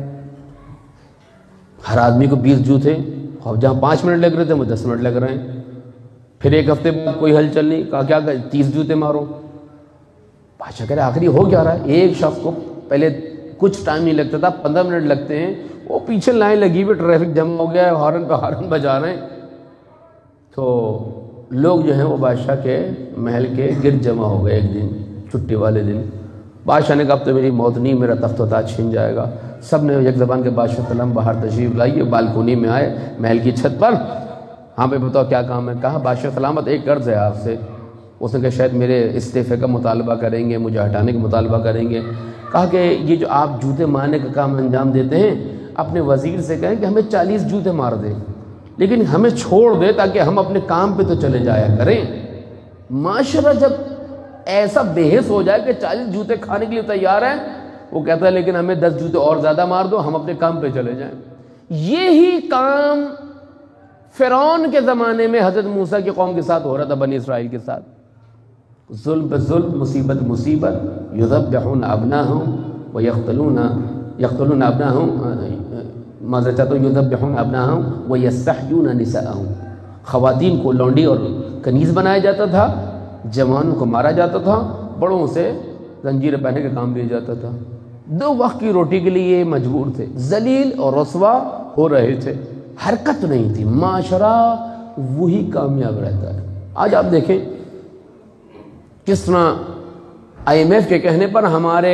ہر آدمی کو بیس جوتے، اور جہاں پانچ منٹ لگ رہے تھے وہ دس منٹ لگ رہے ہیں۔ پھر ایک ہفتے بعد کوئی ہلچل نہیں، کہا کیا کہ تیس جوتے مارو۔ بادشاہ کہہ رہے آخری ہو کیا رہا ہے؟ ایک شخص کو پہلے کچھ ٹائم نہیں لگتا تھا، پندرہ منٹ لگتے ہیں، وہ پیچھے لائن لگی ہوئی، ٹریفک جم ہو گیا ہے، ہارن پہ ہارن بجا رہے ہیں۔ تو لوگ جو ہیں وہ بادشاہ کے محل کے گرد جمع ہو گئے ایک دن، چھٹی والے دن۔ بادشاہ نے کہا اب تو میری موت نہیں، میرا تخت و تاج چھن جائے گا۔ سب نے یک زبان کے بادشاہ سلام باہر تشریف لائیے، بالکونی میں آئے محل کی چھت پر۔ ہاں پہ بتاؤ کیا کام ہے؟ کہا بادشاہ سلامت ایک عرض ہے آپ سے۔ اس نے کہا شاید میرے استعفے کا مطالبہ کریں گے، مجھے ہٹانے کا مطالبہ کریں گے۔ کہا کہ یہ جو آپ جوتے مارنے کا کام انجام دیتے ہیں اپنے وزیر سے کہیں کہ ہمیں چالیس جوتے مار دیں، لیکن ہمیں چھوڑ دے تاکہ ہم اپنے کام پہ تو چلے جایا کریں۔ معاشرہ جب ایسا بحث ہو جائے کہ چالیس جوتے کھانے کے لیے تیار ہیں، وہ کہتا ہے لیکن ہمیں دس جوتے اور زیادہ مار دو، ہم اپنے کام پہ چلے جائیں۔ یہی کام فرعون کے زمانے میں حضرت موسیٰ کی قوم کے ساتھ ہو رہا تھا، بنی اسرائیل کے ساتھ۔ ظلم پہ ظلم، مصیبت مصیبت، یذبحون ابناءہم ویقتلون یقتلون ابناءہم معذرت چاہتا ہوں یذبحون ابناءہم ویستحیون نساءہم۔ خواتین کو لونڈی اور کنیز بنایا جاتا تھا، جوانوں کو مارا جاتا تھا، بڑوں سے زنجیر پہنے کے کام لیا جاتا تھا۔ دو وقت کی روٹی کے لیے مجبور تھے، ذلیل اور رسوا ہو رہے تھے، حرکت نہیں تھی۔ معاشرہ وہی کامیاب رہتا ہے۔ آج آپ دیکھیں کس طرح آئی ایم ایف کے کہنے پر ہمارے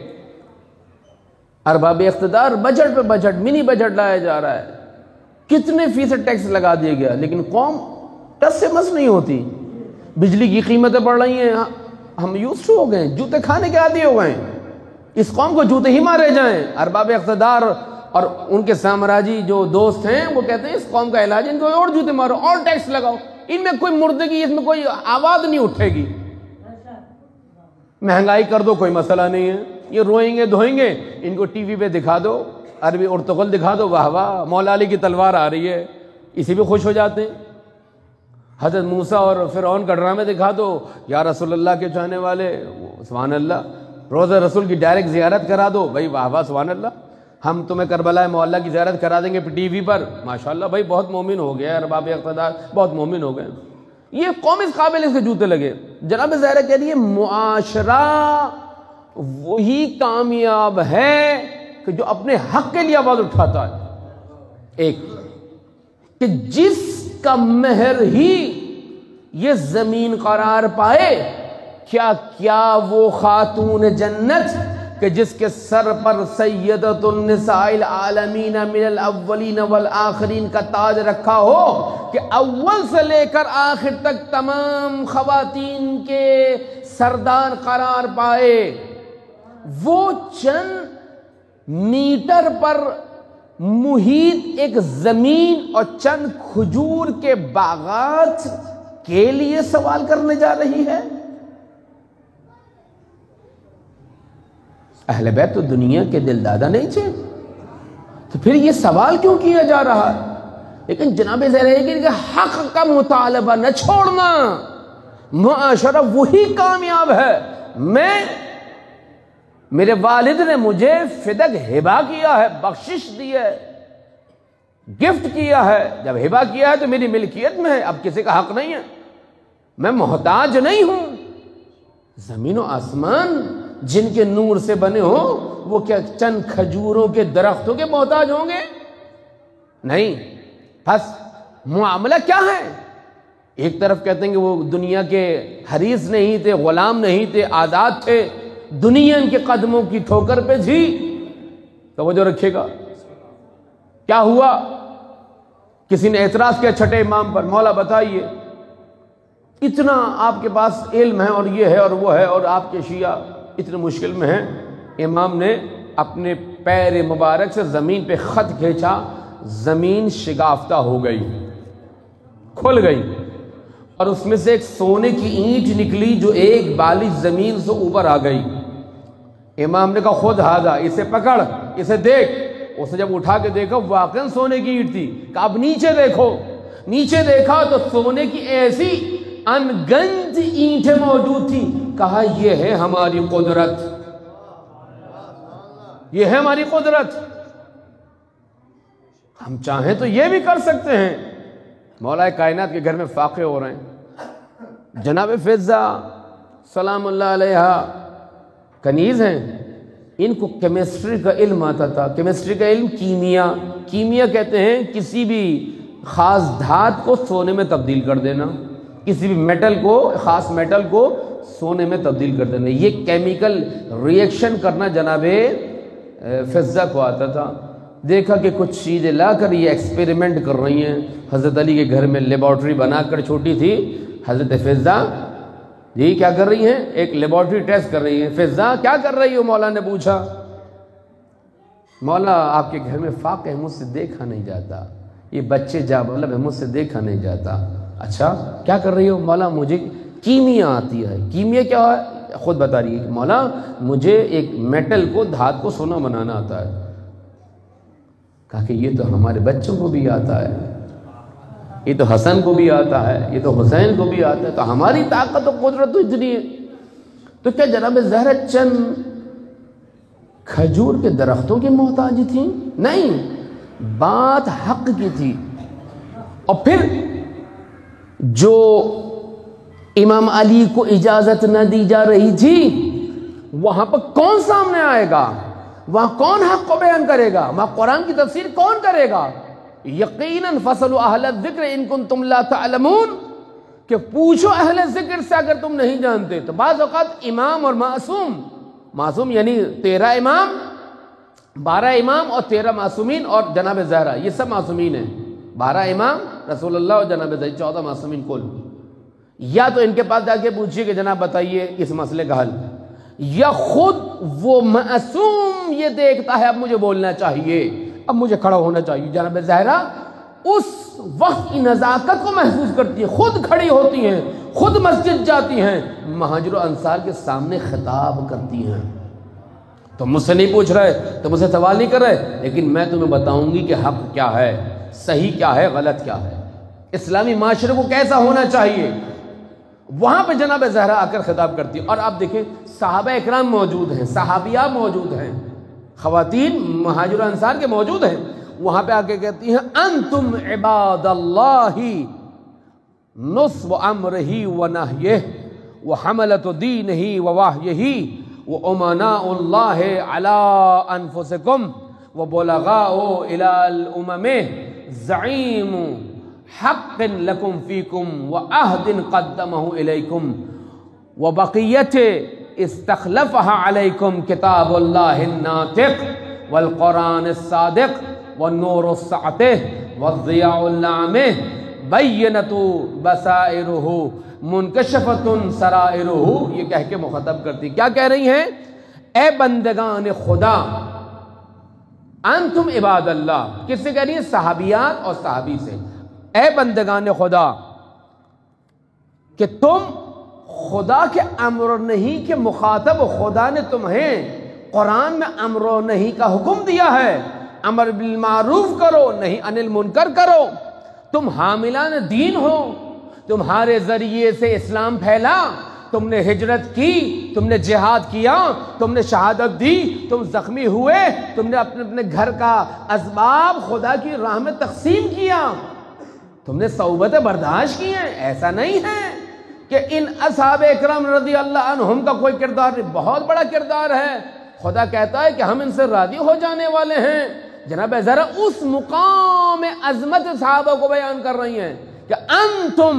ارباب اقتدار بجٹ پہ بجٹ، منی بجٹ لایا جا رہا ہے، کتنے فیصد ٹیکس لگا دیا گیا، لیکن قوم ٹس سے مس نہیں ہوتی۔ بجلی کی قیمتیں بڑھ رہی ہیں، ہم یوز ہو گئے، جوتے کھانے کے عادی ہو گئے، اس قوم کو جوتے ہی مارے جائیں۔ ارباب اقتدار اور ان کے سامراجی جو دوست ہیں وہ کہتے ہیں اس قوم کا علاج ان کو اور جوتے مارو، اور ٹیکس لگاؤ، ان میں کوئی مردگی، اس میں کوئی آواز نہیں اٹھے گی۔ مہنگائی کر دو، کوئی مسئلہ نہیں ہے، یہ روئیں گے دھوئیں گے، ان کو ٹی وی پہ دکھا دو، عربی ارطغرل دکھا دو، واہ واہ مولا علی کی تلوار آ رہی ہے، اسی پہ خوش ہو جاتے ہیں۔ حضرت موسیٰ اور فرعون کا ڈرامے دکھا دو، یا رسول اللہ کے چاہنے والے سبحان اللہ، روزہ رسول کی ڈائریکٹ زیارت کرا دو، بھائی واہ واہ سبحان اللہ۔ ہم تمہیں کربلا معلیٰ کی زیارت کرا دیں گے ٹی وی پر، ماشاءاللہ بھائی بہت مومن ہو گیا، ارباب اقتدار بہت مومن ہو گئے، یہ قوم اس قابل اس کے جوتے لگے۔ جناب زہرا کہہ رہی ہے معاشرہ وہی کامیاب ہے کہ جو اپنے حق کے لیے آواز اٹھاتا ہے، ایک کہ جس کا مہر ہی یہ زمین قرار پائے، کیا کیا وہ خاتون جنت کہ جس کے سر پر سیدۃ النساء العالمین من الاولین والآخرین کا تاج رکھا ہو، کہ اول سے لے کر آخر تک تمام خواتین کے سردار قرار پائے، وہ چند میٹر پر محیط ایک زمین اور چند کھجور کے باغات کے لیے سوال کرنے جا رہی ہے؟ اہل بیت تو دنیا کے دل دادا نہیں تھے، تو پھر یہ سوال کیوں کیا جا رہا ہے؟ لیکن جناب زہرا کہ حق کا مطالبہ نہ چھوڑنا، معاشرہ وہی کامیاب ہے۔ میں میرے والد نے مجھے فدق ہبہ کیا ہے، بخشش دی ہے، گفٹ کیا ہے، جب ہبہ کیا ہے تو میری ملکیت میں ہے، اب کسی کا حق نہیں ہے، میں محتاج نہیں ہوں۔ زمین و آسمان جن کے نور سے بنے ہوں وہ کیا چند کھجوروں کے درختوں کے محتاج ہوں گے؟ نہیں۔ بس معاملہ کیا ہے؟ ایک طرف کہتے ہیں کہ وہ دنیا کے حریص نہیں تھے، غلام نہیں تھے، آزاد تھے، دنیا ان کے قدموں کی ٹھوکر پہ تھی۔ توجہ رکھیے گا، کیا ہوا؟ کسی نے اعتراض کیا چھٹے امام پر، مولا بتائیے اتنا آپ کے پاس علم ہے اور یہ ہے اور وہ ہے، اور آپ کے شیعہ اتنے مشکل میں ہیں۔ امام نے اپنے پیر مبارک سے زمین پہ خط کھینچا، زمین شگافتہ ہو گئی، کھل گئی، اور اس میں سے ایک سونے کی اینٹ نکلی جو ایک بالی زمین سے اوپر آ گئی۔ امام نے کہا خود ہاذا، اسے پکڑ، اسے دیکھ۔ اس نے جب اٹھا کے دیکھا واقعاً سونے کی اینٹ تھی۔ کہا اب نیچے دیکھو۔ نیچے دیکھا تو سونے کی ایسی ان گنج اینٹیں موجود تھیں۔ کہا یہ ہے ہماری قدرت، یہ ہے ہماری قدرت، ہم چاہیں تو یہ بھی کر سکتے ہیں۔ مولا کائنات کے گھر میں فاقے ہو رہے ہیں۔ جناب فضہ سلام اللہ علیہ کنیز ہیں، ان کو کیمسٹری کا علم آتا تھا۔ کیمسٹری کا علم کیمیا، کیمیا کہتے ہیں کسی بھی خاص دھات کو سونے میں تبدیل کر دینا، کسی بھی میٹل کو، خاص میٹل کو سونے میں تبدیل کر دینا، یہ کیمیکل ریئیکشن کرنا جناب فضہ کو آتا تھا۔ دیکھا کہ کچھ چیزیں لا کر یہ ایکسپیریمنٹ کر رہی ہیں۔ حضرت علی کے گھر میں لیبارٹری بنا کر چھوٹی تھی، حضرت فضہ جی کیا کر رہی ہیں؟ ایک لیبارٹری ٹیسٹ کر رہی ہیں۔ فضہ کیا کر رہی ہو؟ مولا نے پوچھا۔ مولا آپ کے گھر میں فاقہ ہے، مجھ سے دیکھا نہیں جاتا، یہ بچے جا مطلب ہے، مجھ سے دیکھا نہیں جاتا۔ اچھا کیا کر رہی ہو؟ مولا مجھے کیمیا آتی ہے۔ کیمیا کیا ہے؟ خود بتا رہی ہے کہ مولا مجھے ایک میٹل کو، دھات کو سونا بنانا آتا ہے۔ کہا کہ یہ تو ہمارے بچوں کو بھی آتا ہے، یہ تو حسن کو بھی آتا ہے، یہ تو حسین کو بھی آتا ہے، تو ہماری طاقت و قدرت تو اتنی ہے۔ تو کیا جناب زہرا چند کھجور کے درختوں کی محتاج تھیں؟ نہیں، بات حق کی تھی۔ اور پھر جو امام علی کو اجازت نہ دی جا رہی تھی، وہاں پر کون سامنے آئے گا؟ وہاں کون حق کو بیان کرے گا؟ وہاں قرآن کی تفسیر کون کرے گا؟ یقیناً فَاسْأَلُوا أَهْلَ الذِّكْرِ إِن كُنتُمْ لَا تَعْلَمُونَ، کہ پوچھو اہل ذکر سے اگر تم نہیں جانتے۔ تو بعض اوقات امام اور معصوم، معصوم یعنی تیرہ امام، بارہ امام اور تیرہ معصومین، اور جناب زہرا یہ سب معصومین ہیں۔ بارہ امام رسول اللہ اور جناب زہرا چودہ معصومین کل۔ یا تو ان کے پاس جا کے پوچھیے کہ جناب بتائیے اس مسئلے کا حل، یا خود وہ معصوم یہ دیکھتا ہے اب مجھے بولنا چاہیے، اب مجھے کھڑا ہونا چاہیے۔ جناب زہرا اس وقت کی نزاکت کو محسوس کرتی ہے، خود کھڑی ہوتی ہیں، خود مسجد جاتی ہیں، مہاجر و انصار کے سامنے خطاب کرتی ہیں۔ تو مجھ سے نہیں پوچھ رہے، تو مجھ سے سوال نہیں کر رہے، لیکن میں تمہیں بتاؤں گی کہ حق کیا ہے، صحیح کیا ہے، غلط کیا ہے، اسلامی معاشرے کو کیسا ہونا چاہیے۔ وہاں پہ جناب زہرا آ کر خطاب کرتی ہے۔ اور آپ دیکھیں صحابہ اکرام موجود ہیں، صحابیہ موجود ہیں، خواتین مہاجر و انصار کے موجود ہیں، وہاں پہ آ کے کہتی ہیں انتم عباد اللہ نصب امرہ و نہیہ و حملۃ دینہ و وحیہ و امناء اللہ علی انفسکم و بلغاء الی الامم زعیم حق لکم فیکم و عہد قدمہ الیکم و بقیت استخلفها علیکم کتاب اللہ الناطق والقرآن الصادق والنور الساطع والضیاء اللامع بینۃ بصائرہ منکشفۃ سرائرہ. یہ کہہ کے مخاطب کرتی، کیا کہہ رہی ہیں؟ اے بندگان خدا، انتم عباد اللہ. کس سے کہہ رہی ہیں؟ صحابیات اور صحابی سے. اے بندگان خدا کہ تم خدا کے امر نہیں کے مخاطب، خدا نے تمہیں قرآن میں امر نہیں کا حکم دیا ہے، امر بالمعروف کرو نہیں عن المنکر کرو. تم حاملان دین ہو، تمہارے ذریعے سے اسلام پھیلا، تم نے ہجرت کی، تم نے جہاد کیا، تم نے شہادت دی، تم زخمی ہوئے، تم نے اپنے اپنے گھر کا اسباب خدا کی راہ میں تقسیم کیا، تم نے صعوبتیں برداشت کی ہیں. ایسا نہیں ہے کہ ان اصحاب اکرام رضی اللہ عنہم کا کوئی کردار نہیں، بہت بڑا کردار ہے. خدا کہتا ہے کہ ہم ان سے راضی ہو جانے والے ہیں. جناب ذرا اس مقام عظمت صحابہ کو بیان کر رہی ہیں کہ انتم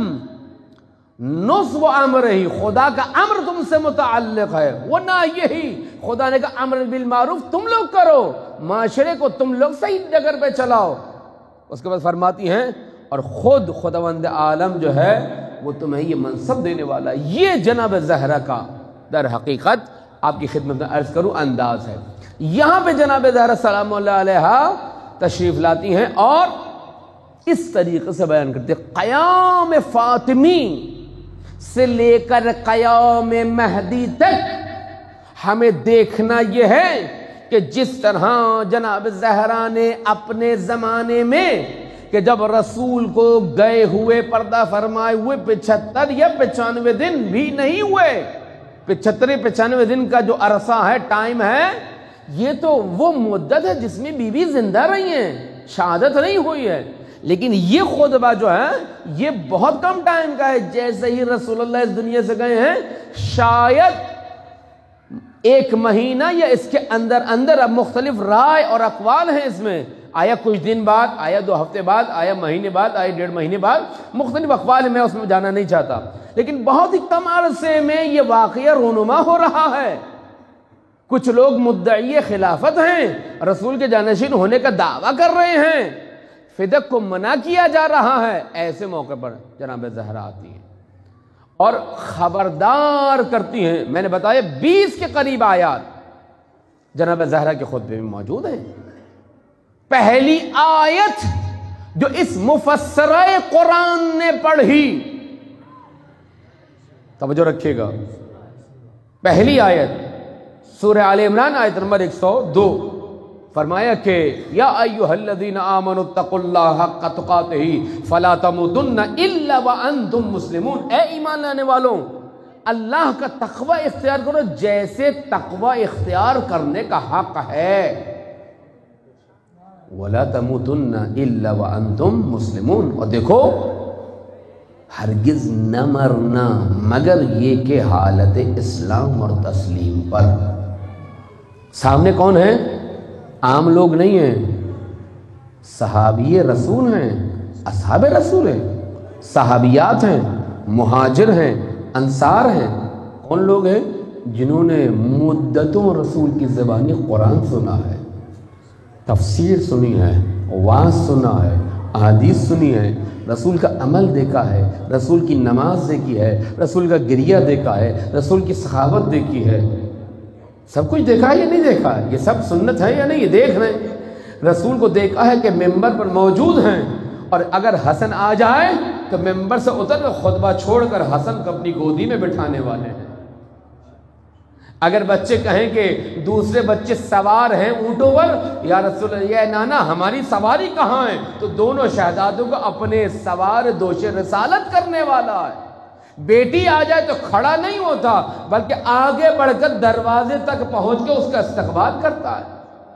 نصب امر ہی، خدا کا امر تم سے متعلق ہے، وہ نہ یہی خدا نے کہا امر بالمعروف تم لوگ کرو، معاشرے کو تم لوگ صحیح ڈگر پہ چلاؤ. اس کے بعد فرماتی ہیں اور خود خداوند عالم جو ہے وہ تمہیں یہ منصب دینے والا ہے. یہ جناب زہرا کا در حقیقت آپ کی خدمت میں عرض کروں انداز ہے. یہاں پہ جناب زہرا سلام اللہ علیہا تشریف لاتی ہیں اور اس طریقے سے بیان کرتے ہیں قیام فاطمی سے لے کر قیام مہدی تک ہمیں دیکھنا یہ ہے کہ جس طرح جناب زہرا نے اپنے زمانے میں کہ جب رسول کو گئے ہوئے پردہ فرمائے ہوئے پچہتر یا پچانوے دن بھی نہیں ہوئے، پچہتر پچانوے دن کا جو عرصہ ہے، ٹائم ہے، یہ تو وہ مدت ہے جس میں بی بی زندہ رہی ہیں، شہادت نہیں ہوئی ہے. لیکن یہ خطبہ جو ہے یہ بہت کم ٹائم کا ہے. جیسے ہی رسول اللہ اس دنیا سے گئے ہیں، شاید ایک مہینہ یا اس کے اندر اندر، اب مختلف رائے اور اقوال ہیں اس میں، آیا کچھ دن بعد، آیا دو ہفتے بعد، آیا مہینے بعد، آیا ڈیڑھ مہینے بعد، مختلف اقوال میں اس میں جانا نہیں چاہتا. لیکن بہت ہی کم عرصے میں یہ واقعہ رونما ہو رہا ہے. کچھ لوگ مدعی خلافت ہیں، رسول کے جانشین ہونے کا دعویٰ کر رہے ہیں، فدق کو منع کیا جا رہا ہے. ایسے موقع پر جناب زہرا آتی ہیں اور خبردار کرتی ہیں. میں نے بتایا بیس کے قریب آیات جناب زہرا کے خطبے میں موجود ہیں. پہلی آیت جو اس مفسرہ قرآن نے پڑھی، توجہ رکھیے گا، پہلی آیت سورہ آل عمران آیت نمبر ایک سو دو، فرمایا کہ یا ایھا الذین آمنوا اتقوا اللہ حق تقاتہ فلا تموتن الا وانتم مسلمون. اے ایمان لانے والوں، اللہ کا تقوی اختیار کرو جیسے تقوی اختیار کرنے کا حق ہے. ولا تموتن الا وانتم مسلمون. اور دیکھو ہرگز نہ مرنا مگر یہ کہ حالت اسلام اور تسلیم پر. سامنے کون ہے؟ عام لوگ نہیں ہیں، صحابی رسول ہیں، اصحاب رسول ہیں، صحابیات ہیں، مہاجر ہیں، انصار ہیں. کون لوگ ہیں؟ جنہوں نے مدتوں رسول کی زبانی قرآن سنا ہے، تفسیر سنی ہے، واعظ سنا ہے، احادیث سنی ہے، رسول کا عمل دیکھا ہے، رسول کی نماز دیکھی ہے، رسول کا گریہ دیکھا ہے، رسول کی سخاوت دیکھی ہے. سب کچھ دیکھا ہے یا نہیں دیکھا ہے؟ یہ سب سنت ہے یا نہیں؟ یہ دیکھ رہے ہیں. رسول کو دیکھا ہے کہ ممبر پر موجود ہیں، اور اگر حسن آ جائے تو ممبر سے اتر کر خطبہ چھوڑ کر حسن کو اپنی گودی میں بٹھانے والے ہیں. اگر بچے کہیں کہ دوسرے بچے سوار ہیں اونٹوں پر، یا رسول اللہ یا نانا ہماری سواری کہاں ہے، تو دونوں شہزادوں کو اپنے سوار دوش رسالت کرنے والا ہے. بیٹی آ جائے تو کھڑا نہیں ہوتا بلکہ آگے بڑھ کر دروازے تک پہنچ کے اس کا استقبال کرتا ہے.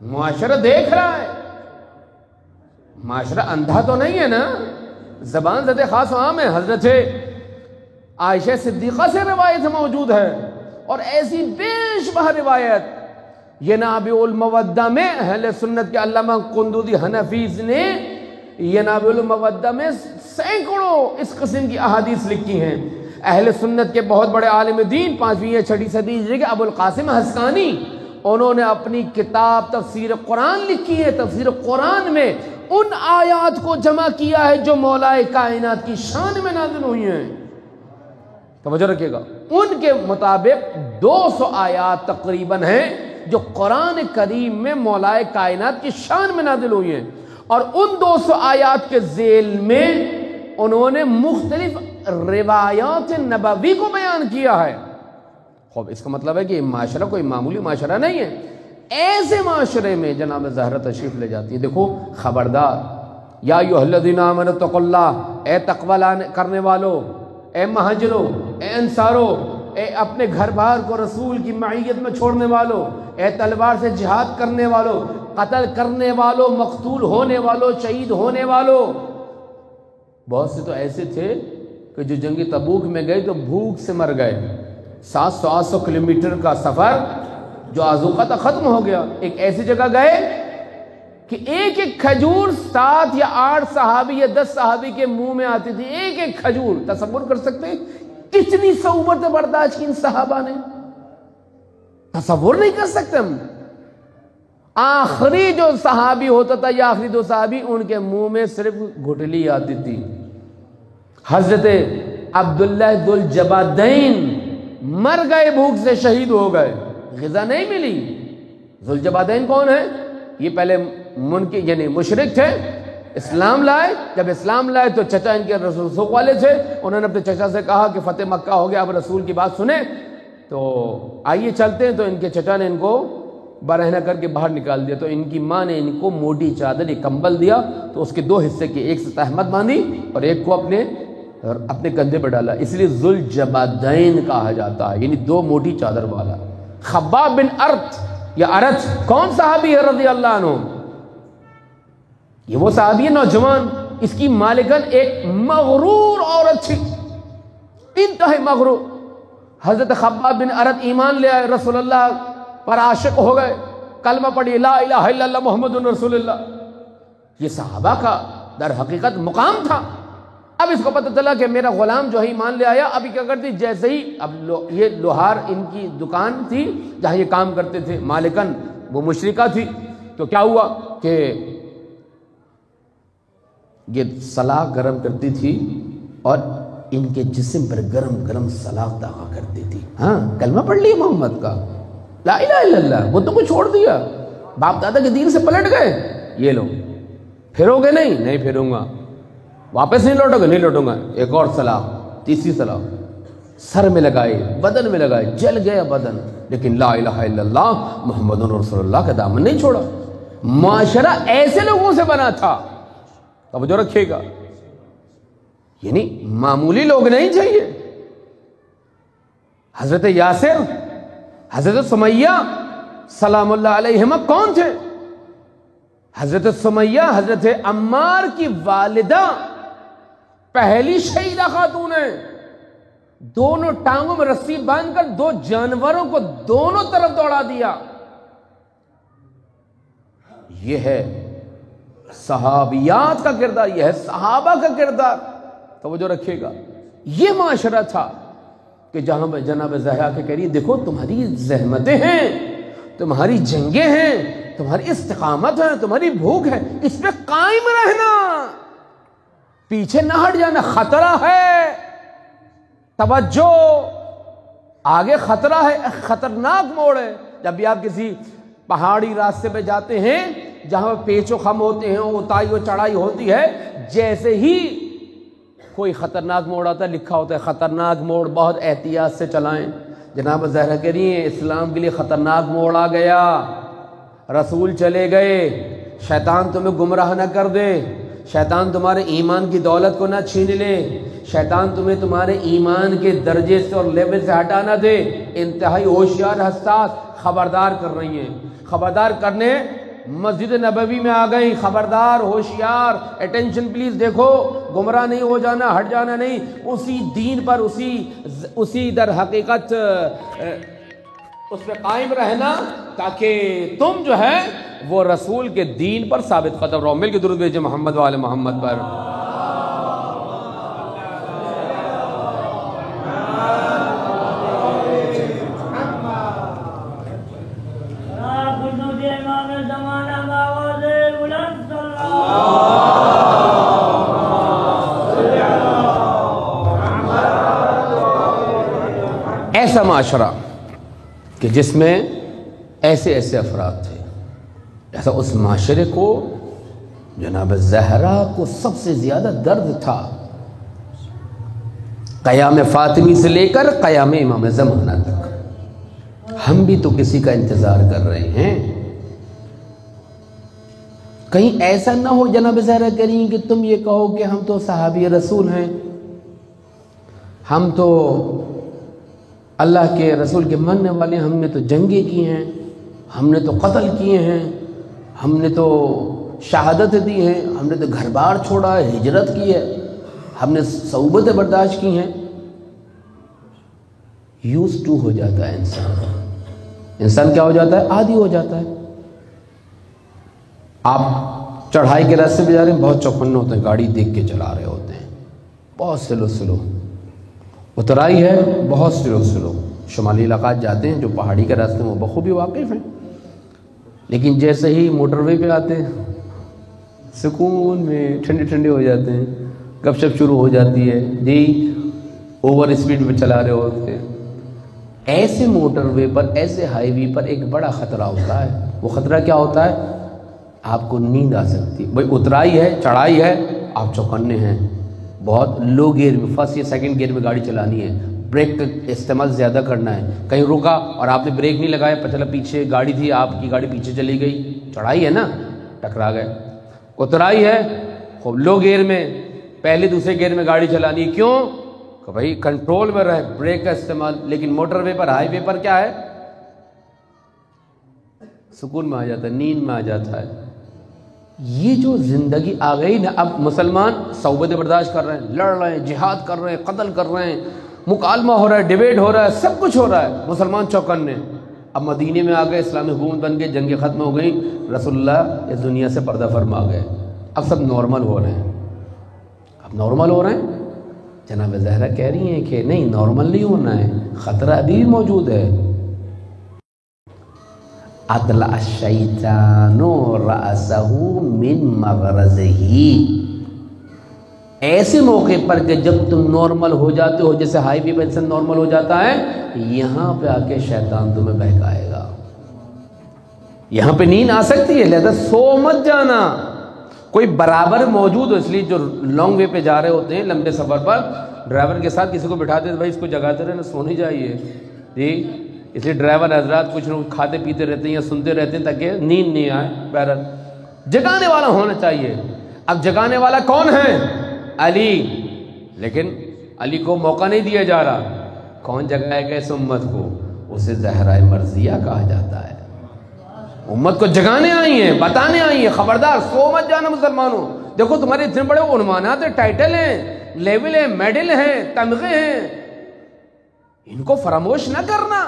معاشرہ دیکھ رہا ہے، معاشرہ اندھا تو نہیں ہے نا، زبان زد خاص و عام ہے۔ حضرت عائشہ صدیقہ سے روایت موجود ہے اور ایسی بیش بہ روایت، یہ نابع المودہ میں اہل سنت کے علامہ قندوزی حنفیز نے یہ نابع المودہ میں سینکڑوں اس قسم کی احادیث لکھی ہیں۔ اہل سنت کے بہت بڑے عالم دین پانچویں یا چھٹی صدی ہجری کے ابو القاسم حسکانی، انہوں نے اپنی کتاب تفسیر قرآن لکھی ہے۔ تفسیر قرآن میں ان آیات کو جمع کیا ہے جو مولا کائنات کی شان میں نازل ہوئی ہیں۔ توجہ رکھیے گا، ان کے مطابق دو سو آیات تقریباً ہیں جو قرآن کریم میں مولا کائنات کی شان میں نازل ہوئی ہیں، اور ان دو سو آیات کے ذیل میں انہوں نے مختلف روایات نبوی کو بیان کیا ہے۔ خوب، اس کا مطلب ہے کہ یہ معاشرہ کوئی معمولی معاشرہ نہیں ہے۔ ایسے معاشرے میں جناب زہرا تشریف لے جاتی ہیں۔ دیکھو، خبردار، یا ایھا الذین آمنوا اتقوا اللہ، اے تقوی کرنے والو، اے مہاجرو، اے انصارو، اے اپنے گھر بار کو رسول کی معیت میں چھوڑنے والو، اے تلوار سے جہاد کرنے والو، قتل کرنے والو، مقتول ہونے والو، شہید ہونے والو۔ بہت سے تو ایسے تھے کہ جو جنگ تبوک میں گئے تو بھوک سے مر گئے، سات سو آٹھ سو کلومیٹر کا سفر جو آذوقہ تک ختم ہو گیا۔ ایک ایسی جگہ گئے کہ ایک ایک کھجور سات یا آٹھ صحابی یا دس صحابی کے منہ میں آتی تھی، ایک ایک کھجور۔ تصور کر سکتے ہیں کتنی صعوبت برداشت کی ان صحابہ نے، تصور نہیں کر سکتے ہم۔ آخری جو صحابی ہوتا تھا یا آخری دو صحابی، ان کے منہ میں صرف گھٹلی آتی تھی۔ حضرت عبداللہ ذو الجبادین مر گئے، بھوک سے شہید ہو گئے، غذا نہیں ملی۔ ذو الجبادین کون ہے؟ یہ پہلے منکر یعنی مشرک تھے، اسلام لائے۔ جب اسلام لائے تو چچا ان کے رسول سوق والے تھے، انہوں نے اپنے چچا سے کہا کہ فتح مکہ ہو گیا، اب رسول کی بات سنیں تو آئیے چلتے ہیں۔ تو ان کے چچا نے ان کو برہنہ کر کے باہر نکال دیا، تو ان کی ماں نے ان کو موٹی چادر ایک کمبل دیا، تو اس کے دو حصے کی ایک سے تہمت باندھی اور ایک کو اپنے اپنے کندھے پہ ڈالا، اس لیے ذو الجبادین کہا جاتا ہے، یعنی دو موٹی چادر والا۔ خباب بن ارت یا ارت کون صحابی ہے رضی اللہ عنہ؟ یہ وہ صحابی ہے نوجوان، اس کی مالکن ایک مغرور عورت تھی، انتہائی مغرور۔ حضرت خباب بن ارت ایمان لے آئے، رسول اللہ پر عاشق ہو گئے، کلمہ پڑھی لا الہ الا اللہ محمد رسول اللہ۔ یہ صحابہ کا در حقیقت مقام تھا۔ اب اس کو پتہ چلا کہ میرا غلام جو ہے ایمان لے آیا، اب کیا کرتی، جیسے ہی اب یہ لوہار ان کی دکان تھی جہاں یہ کام کرتے تھے، مالکن وہ مشرکہ تھی، تو کیا ہوا کہ یہ سلاخ گرم کرتی تھی اور ان کے جسم پر گرم گرم سلاخ داغا کرتی تھی۔ ہاں، کلمہ پڑھ لیا محمد کا، لا الہ الا اللہ، وہ تم کو چھوڑ دیا، باپ دادا کے دین سے پلٹ گئے، یہ لو پھرو گے نہیں؟ نہیں پھروں گا، واپس نہیں لوٹو گے؟ نہیں لوٹوں گا۔ ایک اور سلاخ، تیسری سلاخ، سر میں لگائے، بدن میں لگائے، جل گیا بدن، لیکن لا الہ الا اللہ محمد رسول اللہ کا دامن نہیں چھوڑا۔ معاشرہ ایسے لوگوں سے بنا تھا، توجہ رکھیے گا، یعنی معمولی لوگ نہیں چاہیے۔ حضرت یاسر، حضرت سمیہ سلام اللہ علیہما کون تھے؟ حضرت سمیہ حضرت عمار کی والدہ، پہلی شہیدہ خاتون ہے۔ دونوں ٹانگوں میں رسی باندھ کر دو جانوروں کو دونوں طرف دوڑا دیا۔ یہ ہے صحابیات کا کردار، یہ ہے صحابہ کا کردار، توجہ رکھیے گا۔ یہ معاشرہ تھا کہ جہاں جناب زہرا کے کہہ رہی دیکھو تمہاری زحمتیں ہیں، تمہاری جنگیں ہیں، تمہاری استقامت ہے، تمہاری بھوک ہے، اس پہ قائم رہنا، پیچھے نہ ہٹ جانا، خطرہ ہے، توجہ، آگے خطرہ ہے، خطرناک موڑ ہے۔ جب بھی آپ کسی پہاڑی راستے پہ جاتے ہیں جہاں پیچ و خم ہوتے ہیں، اتائی و چڑھائی ہوتی ہے، جیسے ہی کوئی خطرناک موڑ آتا ہے لکھا ہوتا ہے خطرناک موڑ، بہت احتیاط سے چلائیں۔ جناب زہرا کہہ رہی ہیں اسلام کے لیے خطرناک موڑ آ گیا، رسول چلے گئے، شیطان تمہیں گمراہ نہ کر دے، شیطان تمہارے ایمان کی دولت کو نہ چھین لے، شیطان تمہیں تمہارے ایمان کے درجے سے اور لیول سے ہٹا نہ دے۔ انتہائی ہوشیار، حساس، خبردار کر رہی ہیں۔ خبردار کرنے مسجد نبوی میں آ گئی، خبردار، ہوشیار، اٹینشن پلیز، دیکھو گمراہ نہیں ہو جانا، ہٹ جانا نہیں، اسی دین پر، اسی اسی در حقیقت اس پہ قائم رہنا، تاکہ تم جو ہے وہ رسول کے دین پر ثابت قدم رہو۔ مل کے درود بھیجیں محمد والے محمد پر۔ ایسا معاشرہ کہ جس میں ایسے ایسے افراد تھے، ایسا اس معاشرے کو جناب زہرا کو سب سے زیادہ درد تھا، قیام فاطمی سے لے کر قیام امام زمانہ تک۔ ہم بھی تو کسی کا انتظار کر رہے ہیں، کہیں ایسا نہ ہو جناب زہرا کریم کہ تم یہ کہو کہ ہم تو صحابی رسول ہیں، ہم تو اللہ کے رسول کے ماننے والے، ہم نے تو جنگیں کی ہیں، ہم نے تو قتل کیے ہیں، ہم نے تو شہادت دی ہیں، ہم نے تو گھر بار چھوڑا ہے، ہجرت کی ہے، ہم نے صعوبتیں برداشت کی ہیں۔ یوز ٹو ہو جاتا ہے انسان، انسان کیا ہو جاتا ہے؟ عادی ہو جاتا ہے۔ آپ چڑھائی کے راستے پہ جا رہے ہیں، بہت چوکنے ہوتے ہیں، گاڑی دیکھ کے چلا رہے ہوتے ہیں، بہت سلو سلو، اترائی ہے بہت سلو سلو۔ شمالی علاقات جاتے ہیں جو پہاڑی کے راستے میں بخوبی واقف ہیں، لیکن جیسے ہی موٹر وے پہ آتے ہیں سکون میں ٹھنڈے ٹھنڈے ہو جاتے ہیں، گپ شپ شروع ہو جاتی ہے، جی اوور اسپیڈ پہ چلا رہے ہوتے ہیں۔ ایسے موٹر وے پر، ایسے ہائی وے پر ایک بڑا خطرہ ہوتا ہے۔ وہ خطرہ کیا ہوتا ہے؟ آپ کو نیند آ سکتی ہے۔ بھائی اترائی ہے، چڑھائی ہے، آپ چوکنے ہیں، بہت لو گیئر میں، فرسٹ یا سیکنڈ گیئر میں گاڑی چلانی ہے، بریک کا استعمال زیادہ کرنا ہے۔ کہیں رکا اور آپ نے بریک نہیں لگایا، پتہ چلا پیچھے گاڑی تھی، آپ کی گاڑی پیچھے چلی گئی، چڑھائی ہے نا، ٹکرا گئے۔ اترائی ہے، خوب لو گیئر میں، پہلے دوسرے گیئر میں گاڑی چلانی ہے، کیوں کہ بھائی کنٹرول میں رہے، بریک کا استعمال۔ لیکن موٹر وے پر، ہائی وے پر کیا ہے؟ سکون میں آ جاتا ہے، نیند میں آ جاتا ہے۔ یہ جو زندگی آ گئی نا، اب مسلمان صعوبتیں برداشت کر رہے ہیں، لڑ رہے ہیں، جہاد کر رہے ہیں، قتل کر رہے ہیں، مکالمہ ہو رہا ہے، ڈیبیٹ ہو رہا ہے، سب کچھ ہو رہا ہے، مسلمان چوکنے۔ اب مدینے میں آ گئے، اسلامی حکومت بن گئے، جنگیں ختم ہو گئی، رسول اللہ اس دنیا سے پردہ فرما گئے، اب سب نارمل ہو رہے ہیں، اب نارمل ہو رہے ہیں۔ جناب زہرا کہہ رہی ہیں کہ نہیں، نارمل نہیں ہونا ہے، خطرہ ابھی بھی موجود ہے۔ اطلع الشیطان رأسہ من مغرزہ، ایسے موقع پر کہ جب تم نارمل ہو جاتے ہو، جیسے ہائی وے پہ انسان نارمل ہو جاتا ہے، یہاں پہ آ کے شیطان تمہیں بہکائے گا، یہاں پہ نیند آ سکتی ہے، لہذا سو مت جانا۔ کوئی برابر موجود ہو، اس لیے جو لانگ وے پہ جا رہے ہوتے ہیں، لمبے سفر پر، ڈرائیور کے ساتھ کسی کو بٹھاتے ہیں، بھائی اس کو جگاتے رہے نا، سونے چاہیے جی، اس لیے ڈرائیور حضرات کچھ لوگ کھاتے پیتے رہتے ہیں یا سنتے رہتے ہیں تاکہ نیند نہیں آئے، بہرحال جگانے والا ہونا چاہیے۔ اب جگانے والا کون ہے؟ علی، لیکن علی کو موقع نہیں دیا جا رہا۔ کون جگائے گا اس امت کو؟ اسے زہرا مرضیہ کہا جاتا ہے۔ امت کو جگانے آئی ہیں، بتانے آئی ہیں، خبردار سو مت جانا مسلمانوں، دیکھو تمہارے اتنے بڑے عنوانات ہیں، ٹائٹل ہیں، لیول ہیں، میڈل ہیں، تمغے ہیں، ان کو فراموش نہ کرنا۔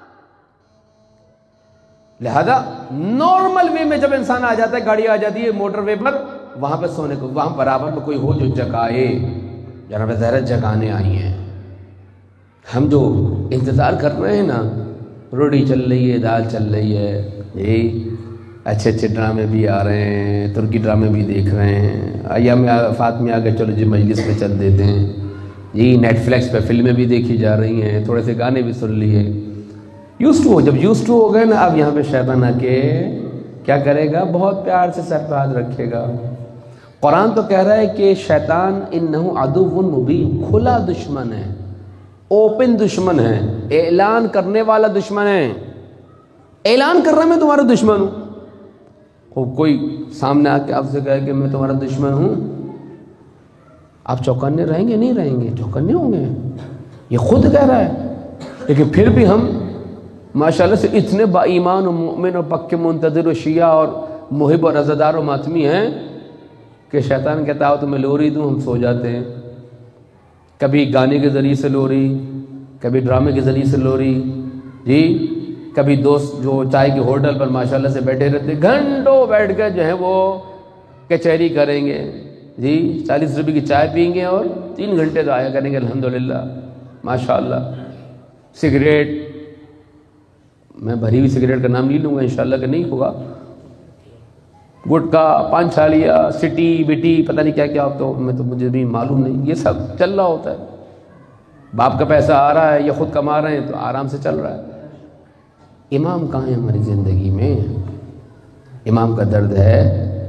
لہذا نارمل وے میں جب انسان آ جاتا ہے، گاڑی آ جاتی ہے موٹر وے پر، وہاں پہ سونے کو، وہاں برابر میں کوئی ہو جو جگائے۔ جناب زہرا جگانے آئی ہیں۔ ہم جو انتظار کر رہے ہیں نا، روٹی چل رہی ہے، دال چل رہی ہے، یہ اچھے اچھے ڈرامے بھی آ رہے ہیں، ترکی ڈرامے بھی دیکھ رہے ہیں، ایام فاطمی آ گئے، چلو جی مجلس میں چل دیتے ہیں جی، نیٹ فلیکس پہ فلمیں بھی دیکھی جا رہی ہیں، تھوڑے سے گانے بھی سن لیے، یوز ٹو ہو۔ جب یوز ٹو ہو گئے نا، اب یہاں پہ شیطان آ کے کیا کرے گا؟ بہت پیار سے سر پہ ہاتھ رکھے گا۔ قرآن تو کہہ رہا ہے کہ شیطان انہو عدو مبین، کھلا دشمن ہے، اوپن دشمن ہے، اعلان کرنے والا دشمن ہے۔ اعلان کر رہا میں تمہارا دشمن ہوں۔ خوب کوئی سامنے آ کے آپ سے کہے کہ میں تمہارا دشمن ہوں، آپ چوکنے رہیں گے؟ نہیں رہیں گے، چوکنے ہوں گے، یہ خود کہہ رہا ہے۔ لیکن پھر بھی ہم ماشاءاللہ سے اتنے با ایمان و مومن اور پکے منتظر و شیعہ اور محب اور عزادار و ماتمی ہیں کہ شیطان کہتا ہے تمہیں لوری دوں، ہم سو جاتے ہیں. کبھی گانے کے ذریعے سے لوری، کبھی ڈرامے کے ذریعے سے لوری، جی کبھی دوست جو چائے کے ہوٹل پر ماشاءاللہ سے بیٹھے رہتے گھنٹوں بیٹھ کر جو ہے وہ کچہری کریں گے، جی چالیس روپے کی چائے پئیں گے اور تین گھنٹے تو آیا کریں گے الحمدللہ ماشاءاللہ. سگریٹ، میں بھری ہوئی سگریٹ کا نام نہیں لوں گا انشاءاللہ کہ نہیں ہوگا، گٹکا، پان چھالیا، سٹی بٹی، پتہ نہیں کیا کیا، تو میں تو مجھے بھی معلوم نہیں، یہ سب چل رہا ہوتا ہے. باپ کا پیسہ آ رہا ہے یا خود کما رہے ہیں تو آرام سے چل رہا ہے. امام کہاں ہے ہماری زندگی میں؟ امام کا درد ہے.